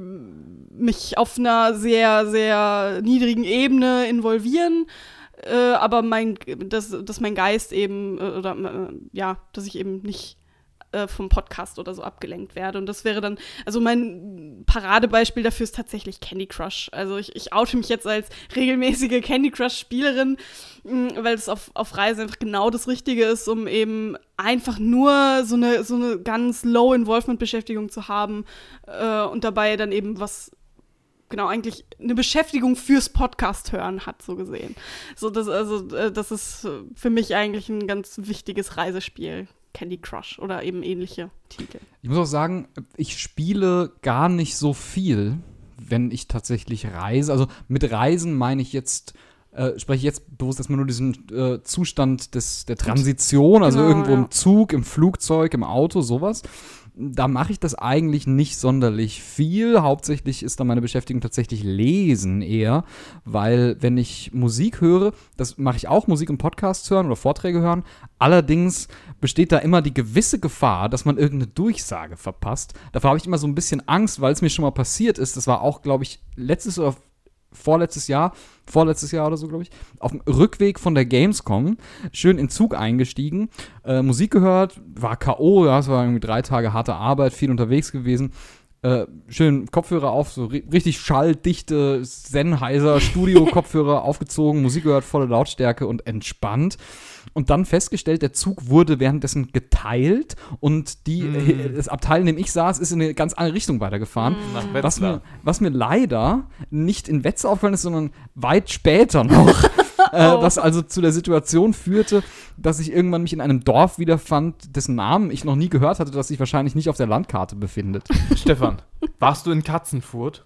mich auf einer sehr, sehr niedrigen Ebene involvieren, äh, aber mein, dass, dass mein Geist eben, äh, oder äh, ja, dass ich eben nicht äh, vom Podcast oder so abgelenkt werde. Und das wäre dann, also mein Paradebeispiel dafür ist tatsächlich Candy Crush. Also ich, ich oute mich jetzt als regelmäßige Candy Crush-Spielerin, mh, weil es auf, auf Reise einfach genau das Richtige ist, um eben einfach nur so eine, so eine ganz Low-Involvement-Beschäftigung zu haben äh, und dabei dann eben was, genau, eigentlich eine Beschäftigung fürs Podcast hören hat, so gesehen. So, das, also, äh, das ist für mich eigentlich ein ganz wichtiges Reisespiel. Candy Crush oder eben ähnliche Titel. Ich muss auch sagen, ich spiele gar nicht so viel, wenn ich tatsächlich reise. Also mit Reisen meine ich jetzt, äh, spreche ich jetzt bewusst erstmal nur diesen äh, Zustand des, der Transition, also Genau, irgendwo ja. im Zug, im Flugzeug, im Auto, sowas. Da mache ich das eigentlich nicht sonderlich viel. Hauptsächlich ist da meine Beschäftigung tatsächlich Lesen eher, weil wenn ich Musik höre, das mache ich auch, Musik im Podcast hören oder Vorträge hören, allerdings besteht da immer die gewisse Gefahr, dass man irgendeine Durchsage verpasst. Davor habe ich immer so ein bisschen Angst, weil es mir schon mal passiert ist. Das war auch, glaube ich, letztes oder vorletztes Jahr, vorletztes Jahr oder so, glaube ich, auf dem Rückweg von der Gamescom, schön in den Zug eingestiegen, äh, Musik gehört, war K O, ja, es war irgendwie drei Tage harte Arbeit, viel unterwegs gewesen, äh, schön Kopfhörer auf, so ri- richtig schalldichte Sennheiser Studio-Kopfhörer aufgezogen, Musik gehört, volle Lautstärke und entspannt. Und dann festgestellt, der Zug wurde währenddessen geteilt und die, Mm. das Abteil, in dem ich saß, ist in eine ganz andere Richtung weitergefahren. Nach Was mir, Wetzlar. was mir leider nicht in Wetzlar aufgefallen ist, sondern weit später noch. äh, Oh. was also zu der Situation führte, dass ich irgendwann mich in einem Dorf wiederfand, dessen Namen ich noch nie gehört hatte, das sich wahrscheinlich nicht auf der Landkarte befindet. Stefan, warst du in Katzenfurt?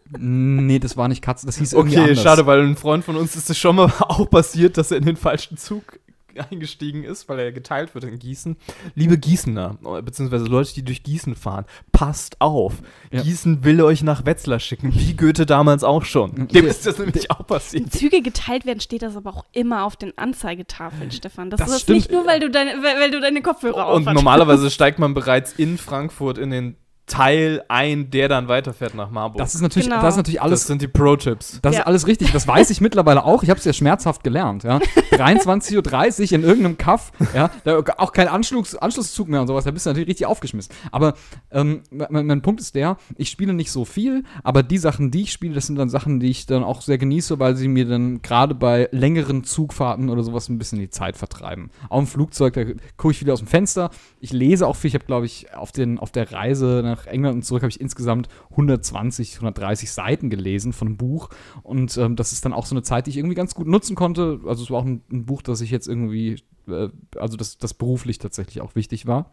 Nee, das war nicht Katzen, das hieß irgendwie Okay, anders. schade, weil ein Freund von uns ist es schon mal auch passiert, dass er in den falschen Zug eingestiegen ist, weil er geteilt wird in Gießen. Liebe Gießener, beziehungsweise Leute, die durch Gießen fahren, passt auf. Ja. Gießen will euch nach Wetzlar schicken, wie Goethe damals auch schon. Dem ist das nämlich auch Wenn passiert. Züge geteilt werden, steht das aber auch immer auf den Anzeigetafeln, Stefan. Das, Das ist stimmt. nicht nur, weil du deine, weil, weil du deine Kopfhörer auf Und hast. normalerweise steigt man bereits in Frankfurt in den Teil ein, der dann weiterfährt nach Marburg. Das ist natürlich, Genau. das ist natürlich alles das sind die Pro-Tipps. Das Ja. ist alles richtig, das weiß ich mittlerweile auch. Ich habe es ja schmerzhaft gelernt. Ja. dreiundzwanzig Uhr dreißig in irgendeinem Kaff, ja, da auch kein Anschluss, Anschlusszug mehr und sowas, da bist du natürlich richtig aufgeschmissen. Aber ähm, mein, mein Punkt ist der, ich spiele nicht so viel, aber die Sachen, die ich spiele, das sind dann Sachen, die ich dann auch sehr genieße, weil sie mir dann gerade bei längeren Zugfahrten oder sowas ein bisschen die Zeit vertreiben. Auch im Flugzeug, da gucke ich wieder aus dem Fenster. Ich lese auch viel. Ich habe, glaube ich, auf, den, auf der Reise nach England und zurück habe ich insgesamt hundertzwanzig, hundertdreißig Seiten gelesen von einem Buch. Und ähm, das ist dann auch so eine Zeit, die ich irgendwie ganz gut nutzen konnte. Also es war auch ein, ein Buch, das ich jetzt irgendwie, äh, also das, das beruflich tatsächlich auch wichtig war.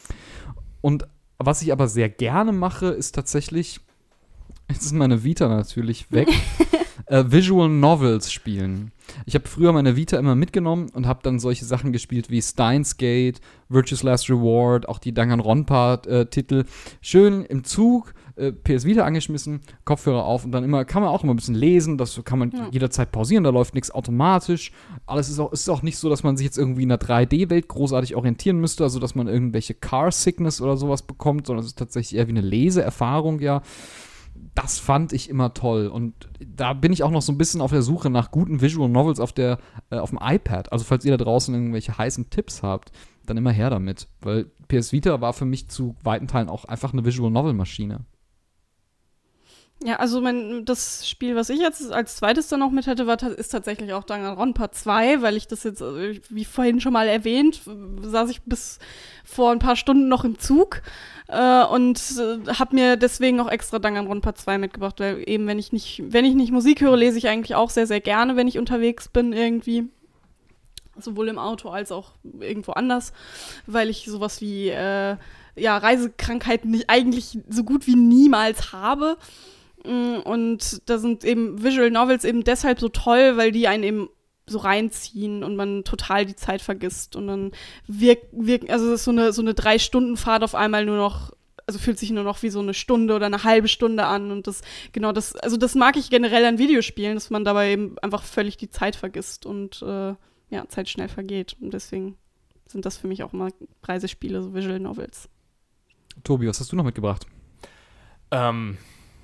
Und was ich aber sehr gerne mache, ist tatsächlich, jetzt ist meine Vita natürlich weg, äh, Visual Novels spielen. Ich habe früher meine Vita immer mitgenommen und habe dann solche Sachen gespielt wie Steins Gate, Virtue's Last Reward, auch die Danganronpa-Titel. Schön im Zug, äh, P S Vita angeschmissen, Kopfhörer auf und dann immer, kann man auch immer ein bisschen lesen, das kann man Ja. jederzeit pausieren, da läuft nichts automatisch. Alles ist auch, ist auch nicht so, dass man sich jetzt irgendwie in einer drei D-Welt großartig orientieren müsste, also dass man irgendwelche Car-Sickness oder sowas bekommt, sondern es ist tatsächlich eher wie eine Leseerfahrung, ja. Das fand ich immer toll und da bin ich auch noch so ein bisschen auf der Suche nach guten Visual Novels auf der äh, auf dem iPad. Also falls ihr da draußen irgendwelche heißen Tipps habt, dann immer her damit, weil P S Vita war für mich zu weiten Teilen auch einfach eine Visual Novel Maschine. Ja, also mein, das Spiel, was ich jetzt als zweites dann noch mit hätte, war, ta- ist tatsächlich auch Danganronpa zwei, weil ich das jetzt, äh, wie vorhin schon mal erwähnt, äh, saß ich bis vor ein paar Stunden noch im Zug äh, und äh, habe mir deswegen auch extra Danganronpa zwei mitgebracht, weil eben, wenn ich nicht, wenn ich nicht Musik höre, lese ich eigentlich auch sehr, sehr gerne, wenn ich unterwegs bin irgendwie. sowohl im Auto als auch irgendwo anders, weil ich sowas wie äh, ja, Reisekrankheiten nicht, eigentlich so gut wie niemals habe. Und da sind eben Visual Novels eben deshalb so toll, weil die einen eben so reinziehen und man total die Zeit vergisst. Und dann wirkt, wirkt also es ist so eine, so eine Drei-Stunden-Fahrt auf einmal nur noch, also fühlt sich nur noch wie so eine Stunde oder eine halbe Stunde an. Und das, genau das, also das mag ich generell an Videospielen, dass man dabei eben einfach völlig die Zeit vergisst und äh, ja, Zeit schnell vergeht. Und deswegen sind das für mich auch immer Reisespiele, so Visual Novels. Tobi, was hast du noch mitgebracht? Ähm,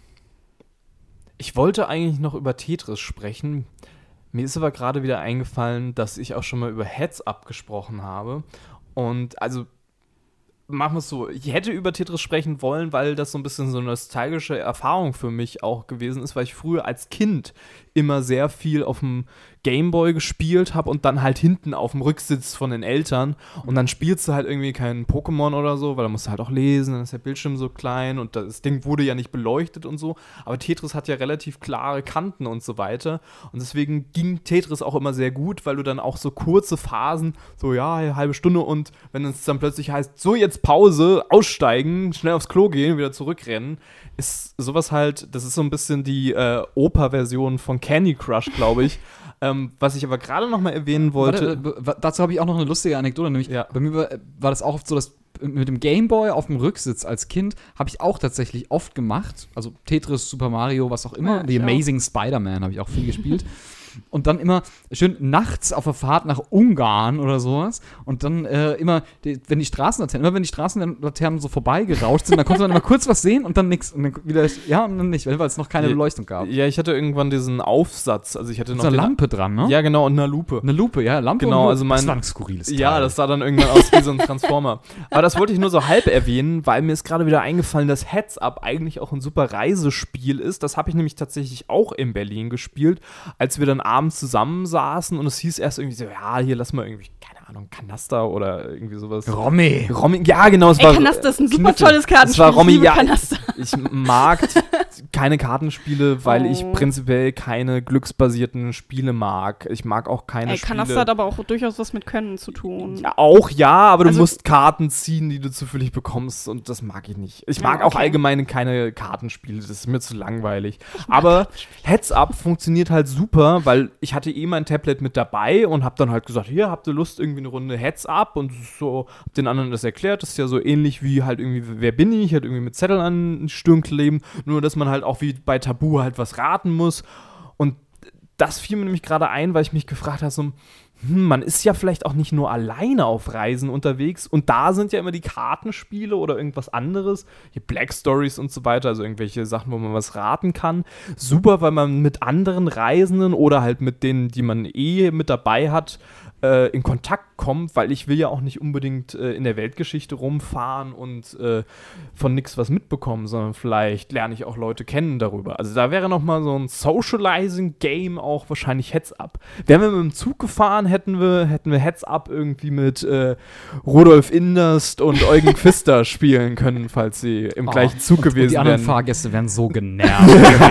ich wollte eigentlich noch über Tetris sprechen. Mir ist aber gerade wieder eingefallen, dass ich auch schon mal über Heads Up gesprochen habe. Und also machen wir es so, ich hätte über Tetris sprechen wollen, weil das so ein bisschen so eine nostalgische Erfahrung für mich auch gewesen ist, weil ich früher als Kind immer sehr viel auf dem Gameboy gespielt habe und dann halt hinten auf dem Rücksitz von den Eltern und dann spielst du halt irgendwie kein Pokémon oder so, weil da musst du halt auch lesen, dann ist der Bildschirm so klein und das Ding wurde ja nicht beleuchtet und so, aber Tetris hat ja relativ klare Kanten und so weiter und deswegen ging Tetris auch immer sehr gut, weil du dann auch so kurze Phasen, so ja, eine halbe Stunde und wenn es dann plötzlich heißt, so jetzt Pause, aussteigen, schnell aufs Klo gehen, wieder zurückrennen, ist sowas halt, das ist so ein bisschen die äh, Opa-Version von Candy Crush, glaube ich. ähm, was ich aber gerade noch mal erwähnen wollte. Warte, w- dazu habe ich auch noch eine lustige Anekdote, nämlich Ja. bei mir war, war das auch oft so, dass mit dem Gameboy auf dem Rücksitz als Kind habe ich auch tatsächlich oft gemacht, also Tetris, Super Mario, was auch immer, Ja, The ich Amazing Spider-Man habe ich auch viel gespielt. Und dann immer schön nachts auf der Fahrt nach Ungarn oder sowas. Und dann äh, immer, die, wenn die Straßenlaternen, immer wenn die Straßenlaternen so vorbeigerauscht sind, dann konnte man immer kurz was sehen und dann nix. Und dann wieder, ja, und dann nicht, weil es noch keine Ja, Beleuchtung gab. Ja, ich hatte irgendwann diesen Aufsatz, also ich hatte noch So eine den- Lampe dran, ne? Ja, genau, und eine Lupe. Eine Lupe, ja, Lampe. Genau, und Lupe. also mein- das war ein skurriles Teil. Ja, das sah dann irgendwann aus wie so ein Transformer. Aber das wollte ich nur so halb erwähnen, weil mir ist gerade wieder eingefallen, dass Heads Up eigentlich auch ein super Reisespiel ist. Das habe ich nämlich tatsächlich auch in Berlin gespielt, als wir dann abends zusammensaßen und es hieß erst irgendwie so, ja, hier lass mal irgendwie, keine Ahnung, Kanaster oder irgendwie sowas. Romy. Romy, ja, genau, es Ey, war Kanaster ist ein super Kniffel. tolles Kartenspiel. Es war Romy, ich liebe ja. Kanaster. Ich mag keine Kartenspiele, weil Oh. ich prinzipiell keine glücksbasierten Spiele mag. Ich mag auch keine Ey, Spiele. Kanaster hat aber auch durchaus was mit Können zu tun. Ja, auch ja, aber du Also- musst Karten ziehen, die du zufällig bekommst und das mag ich nicht. Ich mag Ja, auch okay. allgemein keine Kartenspiele, das ist mir zu langweilig. Aber Heads Up funktioniert halt super, weil ich hatte eh mein Tablet mit dabei und hab dann halt gesagt, hier, habt ihr Lust irgendwie eine Runde Heads Up und so, hab den anderen das erklärt, das ist ja so ähnlich wie halt irgendwie, wer bin ich, halt irgendwie mit Zetteln an den Stirn kleben, nur dass man halt auch wie bei Tabu halt was raten muss und das fiel mir nämlich gerade ein, weil ich mich gefragt habe, so, hm, man ist ja vielleicht auch nicht nur alleine auf Reisen unterwegs und da sind ja immer die Kartenspiele oder irgendwas anderes, hier Black Stories und so weiter, also irgendwelche Sachen, wo man was raten kann. Super, weil man mit anderen Reisenden oder halt mit denen, die man eh mit dabei hat, äh, in Kontakt kommt, weil ich will ja auch nicht unbedingt äh, in der Weltgeschichte rumfahren und äh, von nix was mitbekommen, sondern vielleicht lerne ich auch Leute kennen darüber. Also da wäre noch mal so ein Socializing-Game auch wahrscheinlich Heads Up. Wären wir mit dem Zug gefahren, hätten wir, hätten wir Heads Up irgendwie mit äh, Rudolf Inderst und Eugen Pfister spielen können, falls sie im Oh, gleichen Zug und, gewesen und die anderen wären. Fahrgäste wären so genervt.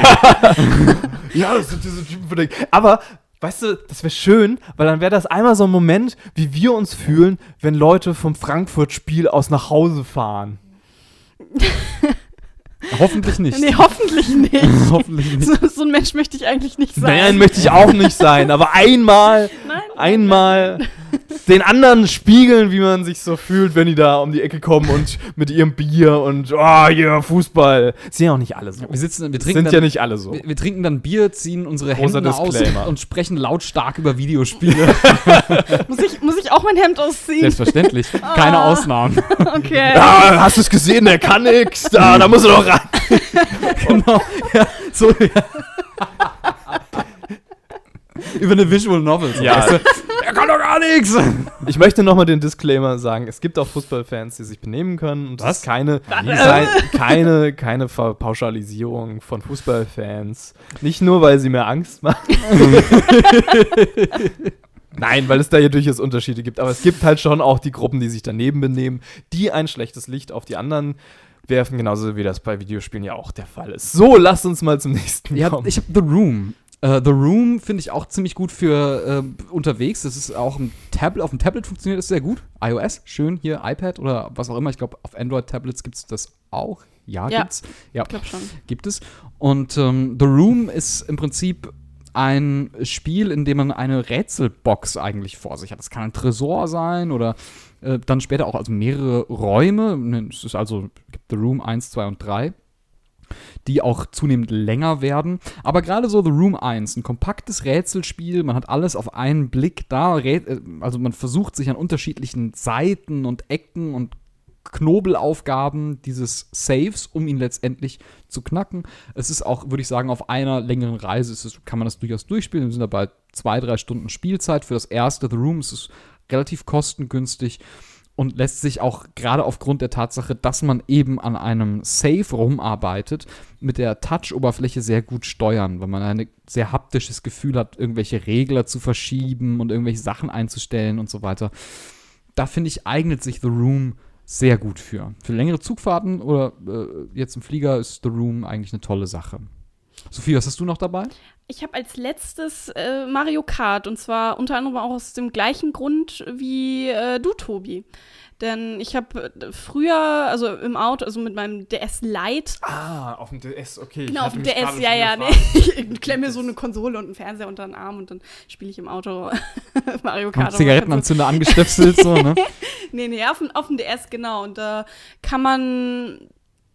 Ja, das sind diese Typen von der- Aber, weißt du, das wäre schön, weil dann wäre das einmal so ein Moment, wie wir uns fühlen, wenn Leute vom Frankfurt-Spiel aus nach Hause fahren. Hoffentlich nicht. Nee, hoffentlich nicht. Hoffentlich nicht. So, so ein Mensch möchte ich eigentlich nicht sein. Nein, möchte ich auch nicht sein, aber einmal, Nein, einmal den anderen spiegeln, wie man sich so fühlt, wenn die da um die Ecke kommen und mit ihrem Bier und, oh, hier, Fußball. Sind ja auch nicht alle so. Wir sitzen, wir Sind trinken ja dann, nicht alle so. wir, wir trinken dann Bier, ziehen unsere Großer Hemden aus Disclaimer. und, und sprechen lautstark über Videospiele. Muss ich, muss ich auch mein Hemd ausziehen? Selbstverständlich. Keine Ausnahmen. Okay. Ah, hast du es gesehen? Der kann nix. Da, da muss er doch rein. Genau. Ja, so, ja. Über eine Visual Novel. So, Ja. weißt du? Der kann doch gar nichts. Ich möchte nochmal den Disclaimer sagen, es gibt auch Fußballfans, die sich benehmen können. Und das Was? ist keine, keine, keine, keine Pauschalisierung von Fußballfans. Nicht nur, weil sie mir Angst machen. Nein, weil es da ja durchaus Unterschiede gibt. Aber es gibt halt schon auch die Gruppen, die sich daneben benehmen, die ein schlechtes Licht auf die anderen werfen, genauso wie das bei Videospielen ja auch der Fall ist. So, lasst uns mal zum nächsten Ja, kommen. ich habe The Room Uh, The Room finde ich auch ziemlich gut für uh, unterwegs. Das ist auch ein Tablet, auf dem Tablet funktioniert das sehr gut. iOS, schön hier, iPad oder was auch immer. Ich glaube, auf Android-Tablets gibt es das auch. Ja, Ja, gibt's. Ja, ich glaube schon. gibt es. Und ähm, The Room ist im Prinzip ein Spiel, in dem man eine Rätselbox eigentlich vor sich hat. Das kann ein Tresor sein oder äh, dann später auch also mehrere Räume. Es ist also gibt The Room eins, zwei und drei. Die auch zunehmend länger werden. Aber gerade so The Room eins, ein kompaktes Rätselspiel, man hat alles auf einen Blick da, also man versucht sich an unterschiedlichen Seiten und Ecken und Knobelaufgaben dieses Saves, um ihn letztendlich zu knacken. Es ist auch, würde ich sagen, auf einer längeren Reise ist es, kann man das durchaus durchspielen. Wir sind dabei zwei, drei Stunden Spielzeit. Für das erste The Room ist es relativ kostengünstig. Und lässt sich auch gerade aufgrund der Tatsache, dass man eben an einem Save rumarbeitet, mit der Touch-Oberfläche sehr gut steuern, weil man ein sehr haptisches Gefühl hat, irgendwelche Regler zu verschieben und irgendwelche Sachen einzustellen und so weiter. Da finde ich, eignet sich The Room sehr gut für. Für längere Zugfahrten oder äh, jetzt im Flieger ist The Room eigentlich eine tolle Sache. Sophie, was hast du noch dabei? Ich habe als letztes äh, Mario Kart und zwar unter anderem auch aus dem gleichen Grund wie äh, du, Tobi. Denn ich habe früher, also im Auto, also mit meinem D S Lite. Ah, auf dem D S, okay. Genau, auf dem D S, ja, ja. Nee. Ich klemme mir so eine Konsole und einen Fernseher unter den Arm und dann spiele ich im Auto Mario Kart. Zigarettenanzünder angestöpselt, so, ne? Nee, nee, auf, auf dem D S, genau. Und da kann man,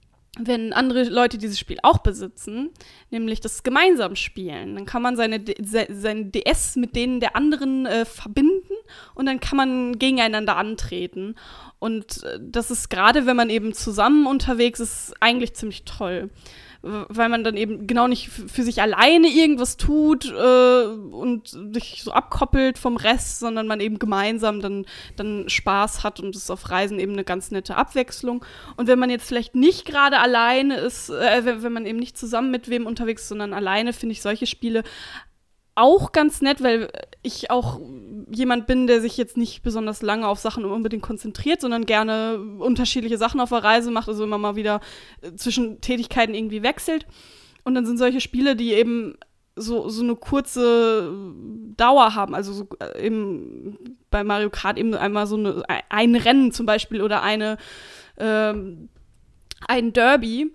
wenn andere Leute dieses Spiel auch besitzen, nämlich das gemeinsam spielen. Dann kann man seine, se, sein D S mit denen der anderen äh, verbinden und dann kann man gegeneinander antreten. Und äh, das ist gerade, wenn man eben zusammen unterwegs ist, eigentlich ziemlich toll. Weil man dann eben genau nicht f- für sich alleine irgendwas tut äh, und sich so abkoppelt vom Rest, sondern man eben gemeinsam dann, dann Spaß hat und es ist auf Reisen eben eine ganz nette Abwechslung. Und wenn man jetzt vielleicht nicht gerade alleine ist, äh, wenn, wenn man eben nicht zusammen mit wem unterwegs ist, sondern alleine, finde ich solche Spiele auch ganz nett, weil ich auch jemand bin, der sich jetzt nicht besonders lange auf Sachen unbedingt konzentriert, sondern gerne unterschiedliche Sachen auf der Reise macht, also immer mal wieder zwischen Tätigkeiten irgendwie wechselt. Und dann sind solche Spiele, die eben so, so eine kurze Dauer haben, also so eben bei Mario Kart eben einmal so eine, ein Rennen zum Beispiel oder eine ähm, ein Derby.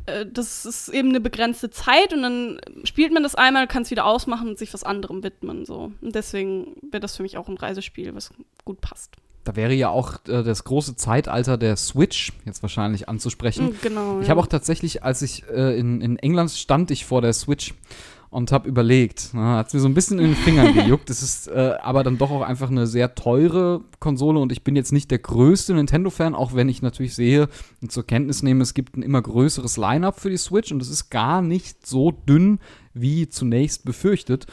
Das ist eben eine begrenzte Zeit und dann spielt man das einmal, kann es wieder ausmachen und sich was anderem widmen. So. Und deswegen wäre das für mich auch ein Reisespiel, was gut passt. Da wäre ja auch äh, das große Zeitalter der Switch jetzt wahrscheinlich anzusprechen. Genau. Ich ja. habe auch tatsächlich, als ich äh, in, in England stand, ich vor der Switch und habe überlegt, hat es mir so ein bisschen in den Fingern gejuckt. Es ist äh, aber dann doch auch einfach eine sehr teure Konsole und ich bin jetzt nicht der größte Nintendo-Fan, auch wenn ich natürlich sehe und zur Kenntnis nehme, es gibt ein immer größeres Line-Up für die Switch und es ist gar nicht so dünn, wie zunächst befürchtet.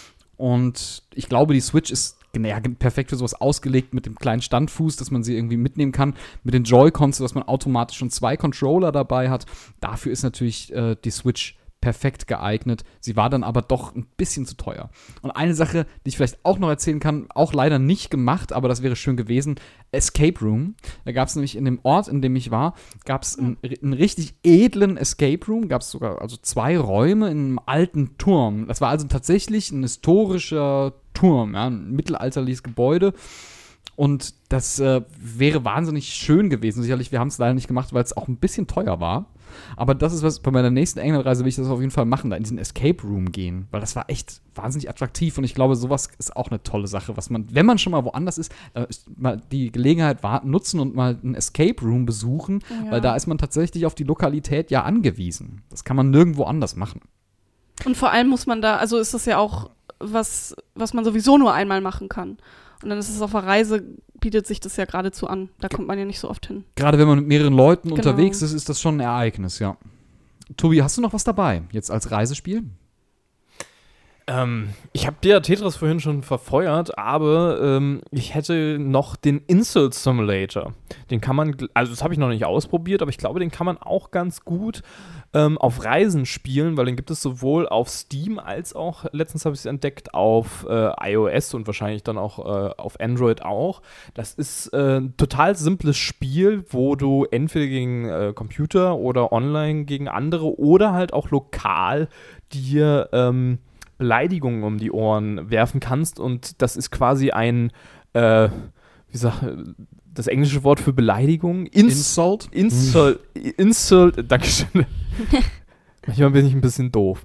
Und ich glaube, die Switch ist ja, perfekt für sowas ausgelegt mit dem kleinen Standfuß, dass man sie irgendwie mitnehmen kann. Mit den Joy-Cons, dass man automatisch schon zwei Controller dabei hat. Dafür ist natürlich äh, die Switch perfekt geeignet. Sie war dann aber doch ein bisschen zu teuer. Und eine Sache, die ich vielleicht auch noch erzählen kann, auch leider nicht gemacht, aber das wäre schön gewesen, Escape Room. Da gab es nämlich in dem Ort, in dem ich war, gab es einen, einen richtig edlen Escape Room, gab es sogar also zwei Räume in einem alten Turm. Das war also tatsächlich ein historischer Turm, ja, ein mittelalterliches Gebäude. Und das äh, wäre wahnsinnig schön gewesen. Sicherlich, wir haben es leider nicht gemacht, weil es auch ein bisschen teuer war. Aber das ist was, bei meiner nächsten Englandreise will ich das auf jeden Fall machen, da in diesen Escape Room gehen. Weil das war echt wahnsinnig attraktiv und ich glaube, sowas ist auch eine tolle Sache, was man, wenn man schon mal woanders ist, äh, mal die Gelegenheit war, nutzen und mal einen Escape Room besuchen, Ja. weil da ist man tatsächlich auf die Lokalität ja angewiesen. Das kann man nirgendwo anders machen. Und vor allem muss man da, also ist das ja auch was, was man sowieso nur einmal machen kann. Und dann ist es auf der Reise, bietet sich das ja geradezu an. Da kommt man ja nicht so oft hin. Gerade wenn man mit mehreren Leuten Genau. unterwegs ist, ist das schon ein Ereignis, ja. Tobi, hast du noch was dabei, jetzt als Reisespiel? Ähm, ich habe dir Tetris vorhin schon verfeuert, aber ähm, ich hätte noch den Insult Simulator. Den kann man, also das habe ich noch nicht ausprobiert, aber ich glaube, den kann man auch ganz gut ähm, auf Reisen spielen, weil den gibt es sowohl auf Steam als auch, letztens habe ich es entdeckt, auf äh, iOS und wahrscheinlich dann auch äh, auf Android auch. Das ist äh, ein total simples Spiel, wo du entweder gegen äh, Computer oder online gegen andere oder halt auch lokal dir ähm, Beleidigungen um die Ohren werfen kannst und das ist quasi ein, äh, wie sag, das englische Wort für Beleidigung? Ins- Insult? Insult, Insult, Dankeschön. Manchmal bin ich ein bisschen doof.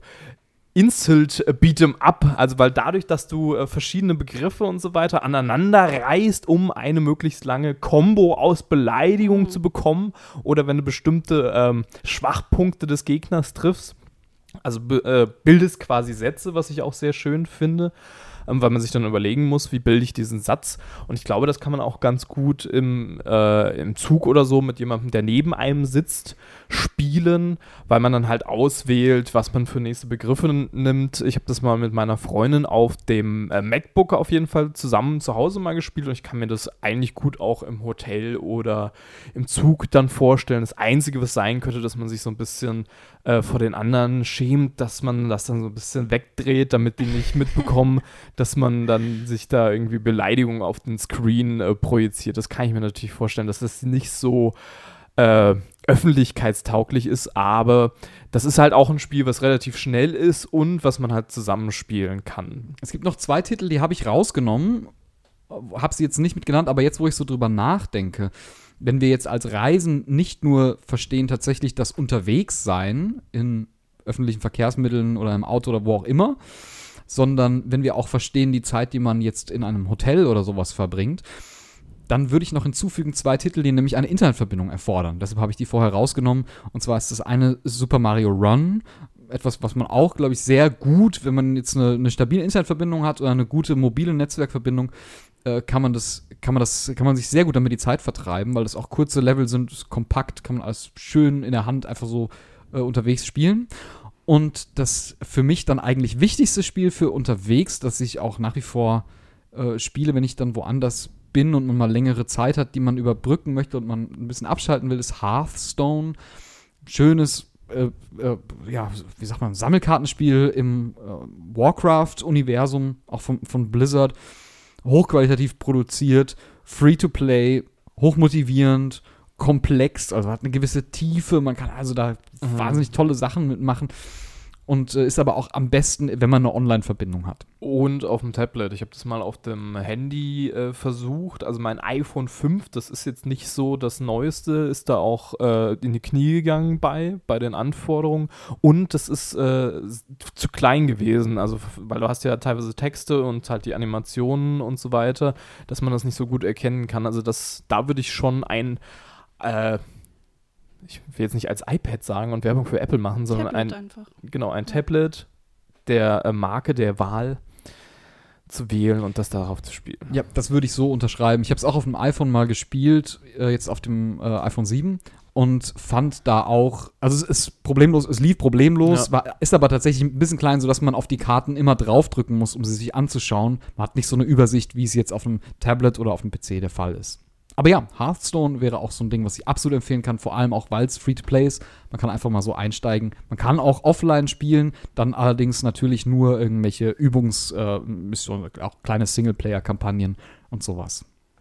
Insult Beat'em Up, also weil dadurch, dass du äh, verschiedene Begriffe und so weiter aneinander reißt, um eine möglichst lange Kombo aus Beleidigung mhm. zu bekommen oder wenn du bestimmte ähm, Schwachpunkte des Gegners triffst, also be- äh, bildest quasi Sätze, was ich auch sehr schön finde, ähm, weil man sich dann überlegen muss, wie bilde ich diesen Satz und ich glaube, das kann man auch ganz gut im, äh, im Zug oder so mit jemandem, der neben einem sitzt, spielen, weil man dann halt auswählt, was man für nächste Begriffe n- nimmt. Ich habe das mal mit meiner Freundin auf dem äh, MacBook auf jeden Fall zusammen zu Hause mal gespielt und ich kann mir das eigentlich gut auch im Hotel oder im Zug dann vorstellen. Das Einzige, was sein könnte, dass man sich so ein bisschen äh, vor den anderen schämt, dass man das dann so ein bisschen wegdreht, damit die nicht mitbekommen, dass man dann sich da irgendwie Beleidigungen auf den Screen äh, projiziert. Das kann ich mir natürlich vorstellen, dass das nicht so äh, öffentlichkeitstauglich ist, aber das ist halt auch ein Spiel, was relativ schnell ist und was man halt zusammenspielen kann. Es gibt noch zwei Titel, die habe ich rausgenommen, habe sie jetzt nicht mit genannt, aber jetzt, wo ich so drüber nachdenke, wenn wir jetzt als Reisen nicht nur verstehen tatsächlich das Unterwegssein in öffentlichen Verkehrsmitteln oder im Auto oder wo auch immer, sondern wenn wir auch verstehen die Zeit, die man jetzt in einem Hotel oder sowas verbringt, dann würde ich noch hinzufügen zwei Titel, die nämlich eine Internetverbindung erfordern. Deshalb habe ich die vorher rausgenommen. Und zwar ist das eine Super Mario Run. Etwas, was man auch, glaube ich, sehr gut, wenn man jetzt eine, eine stabile Internetverbindung hat oder eine gute mobile Netzwerkverbindung, äh, kann man das, kann man das, kann man sich sehr gut damit die Zeit vertreiben, weil das auch kurze Level sind, kompakt, kann man alles schön in der Hand einfach so äh, unterwegs spielen. Und das für mich dann eigentlich wichtigste Spiel für unterwegs, das ich auch nach wie vor äh, spiele, wenn ich dann woanders bin und man mal längere Zeit hat, die man überbrücken möchte und man ein bisschen abschalten will, ist Hearthstone. Schönes, äh, äh, ja, wie sagt man, Sammelkartenspiel im äh, Warcraft-Universum, auch von, von Blizzard. Hochqualitativ produziert, free-to-play, hochmotivierend, komplex, also hat eine gewisse Tiefe, man kann also da mhm. wahnsinnig tolle Sachen mitmachen. Und äh, ist aber auch am besten, wenn man eine Online-Verbindung hat. Und auf dem Tablet. Ich habe das mal auf dem Handy äh, versucht. Also mein iPhone fünf, das ist jetzt nicht so das Neueste, ist da auch äh, in die Knie gegangen bei, bei den Anforderungen. Und das ist äh, zu klein gewesen. Also, weil du hast ja teilweise Texte und halt die Animationen und so weiter, dass man das nicht so gut erkennen kann. Also das, da würde ich schon ein äh, ich will jetzt nicht als iPad sagen und Werbung für Apple machen, sondern Tablet ein, einfach. genau, ein Tablet der äh, Marke der Wahl zu wählen und das darauf zu spielen. Ja, das würde ich so unterschreiben. Ich habe es auch auf dem iPhone mal gespielt, äh, jetzt auf dem äh, iPhone sieben und fand da auch, also es ist problemlos, es lief problemlos, ja. war, ist aber tatsächlich ein bisschen klein, sodass man auf die Karten immer draufdrücken muss, um sie sich anzuschauen. Man hat nicht so eine Übersicht, wie es jetzt auf dem Tablet oder auf dem P C der Fall ist. Aber ja, Hearthstone wäre auch so ein Ding, was ich absolut empfehlen kann, vor allem auch, weil es Free-to-Play ist. Man kann einfach mal so einsteigen. Man kann auch offline spielen, dann allerdings natürlich nur irgendwelche Übungsmissionen, äh, auch kleine Singleplayer-Kampagnen und sowas.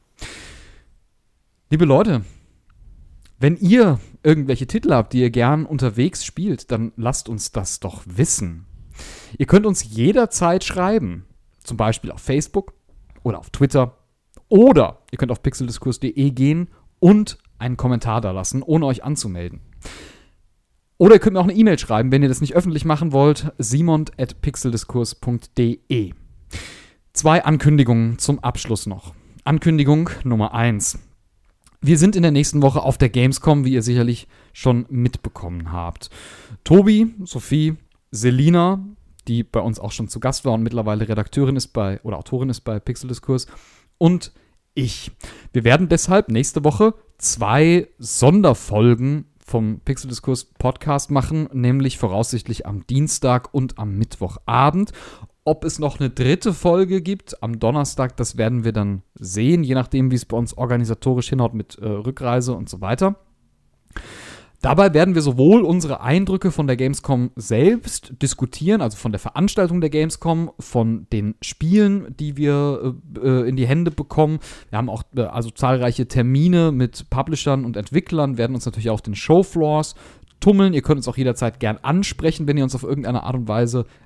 Liebe Leute, wenn ihr irgendwelche Titel habt, die ihr gern unterwegs spielt, dann lasst uns das doch wissen. Ihr könnt uns jederzeit schreiben, zum Beispiel auf Facebook oder auf Twitter. Oder ihr könnt auf pixeldiskurs punkt de gehen und einen Kommentar da lassen, ohne euch anzumelden. Oder ihr könnt mir auch eine E-Mail schreiben, wenn ihr das nicht öffentlich machen wollt, simon at pixeldiskurs punkt de. Zwei Ankündigungen zum Abschluss noch. Ankündigung Nummer eins. Wir sind in der nächsten Woche auf der Gamescom, wie ihr sicherlich schon mitbekommen habt. Tobi, Sophie, Selina, die bei uns auch schon zu Gast war und mittlerweile Redakteurin ist bei, oder Autorin ist bei Pixeldiskurs, und ich. Wir werden deshalb nächste Woche zwei Sonderfolgen vom Pixeldiskurs Podcast machen, nämlich voraussichtlich am Dienstag und am Mittwochabend. Ob es noch eine dritte Folge gibt am Donnerstag, das werden wir dann sehen, je nachdem, wie es bei uns organisatorisch hinhaut mit äh, Rückreise und so weiter. Dabei werden wir sowohl unsere Eindrücke von der Gamescom selbst diskutieren, also von der Veranstaltung der Gamescom, von den Spielen, die wir äh, in die Hände bekommen. Wir haben auch äh, also zahlreiche Termine mit Publishern und Entwicklern, werden uns natürlich auch auf den Showfloors tummeln. Ihr könnt uns auch jederzeit gern ansprechen, wenn ihr uns auf irgendeine Art und Weise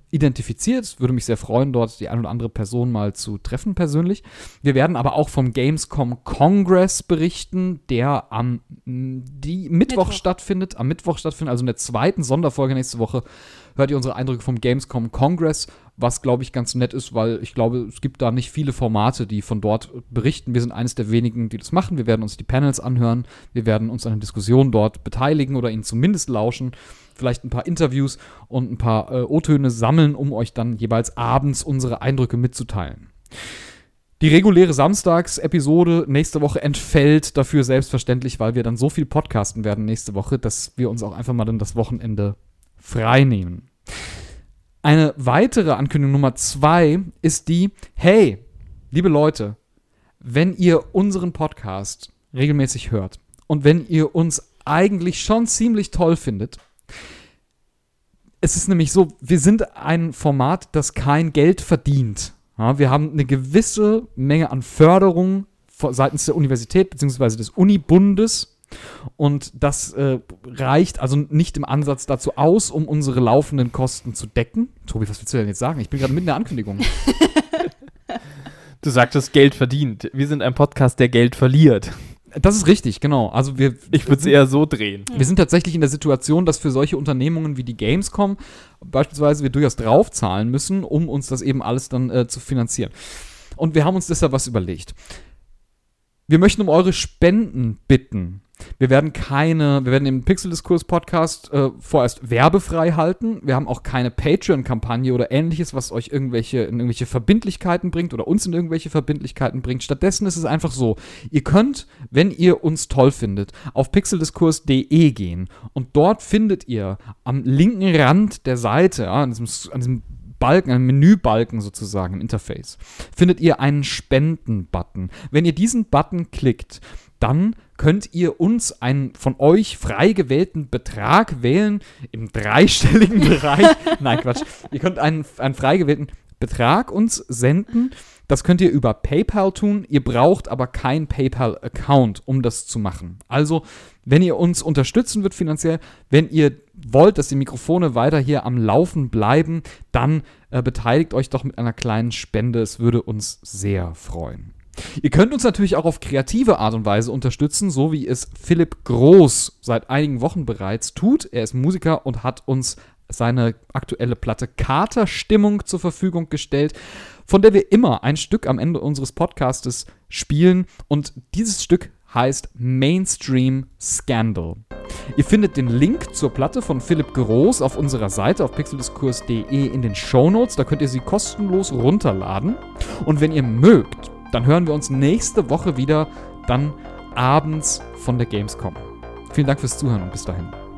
identifiziert. Würde mich sehr freuen, dort die eine oder andere Person mal zu treffen persönlich. Wir werden aber auch vom Gamescom Congress berichten, der am die Mittwoch, Mittwoch stattfindet. Am Mittwoch stattfindet, also in der zweiten Sonderfolge nächste Woche, hört ihr unsere Eindrücke vom Gamescom Congress, was, glaube ich, ganz nett ist, weil ich glaube, es gibt da nicht viele Formate, die von dort berichten. Wir sind eines der wenigen, die das machen. Wir werden uns die Panels anhören. Wir werden uns an den Diskussionen dort beteiligen oder ihnen zumindest lauschen. Vielleicht ein paar Interviews und ein paar äh, O-Töne sammeln, um euch dann jeweils abends unsere Eindrücke mitzuteilen. Die reguläre Samstags-Episode nächste Woche entfällt dafür selbstverständlich, weil wir dann so viel podcasten werden nächste Woche, dass wir uns auch einfach mal dann das Wochenende frei nehmen. Eine weitere Ankündigung Nummer zwei ist die, hey, liebe Leute, wenn ihr unseren Podcast regelmäßig hört und wenn ihr uns eigentlich schon ziemlich toll findet, es ist nämlich so, wir sind ein Format, das kein Geld verdient. Ja, wir haben eine gewisse Menge an Förderung seitens der Universität bzw. des Unibundes. Und das äh, reicht also nicht im Ansatz dazu aus, um unsere laufenden Kosten zu decken. Tobi, was willst du denn jetzt sagen? Ich bin gerade mitten in der Ankündigung. Du sagtest, Geld verdient. Wir sind ein Podcast, der Geld verliert. Das ist richtig, genau. Also wir, ich würde es eher so drehen. Wir sind tatsächlich in der Situation, dass für solche Unternehmungen wie die Gamescom beispielsweise wir durchaus draufzahlen müssen, um uns das eben alles dann äh, zu finanzieren. Und wir haben uns deshalb was überlegt. Wir möchten um eure Spenden bitten. Wir werden keine, wir werden den Pixel-Diskurs-Podcast äh, vorerst werbefrei halten. Wir haben auch keine Patreon-Kampagne oder ähnliches, was euch irgendwelche, in irgendwelche Verbindlichkeiten bringt oder uns in irgendwelche Verbindlichkeiten bringt. Stattdessen ist es einfach so, ihr könnt, wenn ihr uns toll findet, auf pixeldiskurs punkt de gehen und dort findet ihr am linken Rand der Seite, ja, an diesem, an diesem Balken, einen Menübalken sozusagen im Interface, findet ihr einen Spenden-Button. Wenn ihr diesen Button klickt, dann könnt ihr uns einen von euch frei gewählten Betrag wählen, im dreistelligen Bereich. Nein, Quatsch. Ihr könnt einen, einen frei gewählten Betrag uns senden. Das könnt ihr über PayPal tun. Ihr braucht aber keinen PayPal-Account, um das zu machen. Also, wenn ihr uns unterstützen wird finanziell, wenn ihr wollt, dass die Mikrofone weiter hier am Laufen bleiben, dann äh, beteiligt euch doch mit einer kleinen Spende. Es würde uns sehr freuen. Ihr könnt uns natürlich auch auf kreative Art und Weise unterstützen, so wie es Philipp Groß seit einigen Wochen bereits tut. Er ist Musiker und hat uns seine aktuelle Platte Katerstimmung zur Verfügung gestellt, von der wir immer ein Stück am Ende unseres Podcastes spielen. Und dieses Stück heißt Mainstream Scandal. Ihr findet den Link zur Platte von Philipp Groß auf unserer Seite auf pixeldiskurs punkt de in den Shownotes. Da könnt ihr sie kostenlos runterladen. Und wenn ihr mögt, dann hören wir uns nächste Woche wieder, dann abends von der Gamescom. Vielen Dank fürs Zuhören und bis dahin.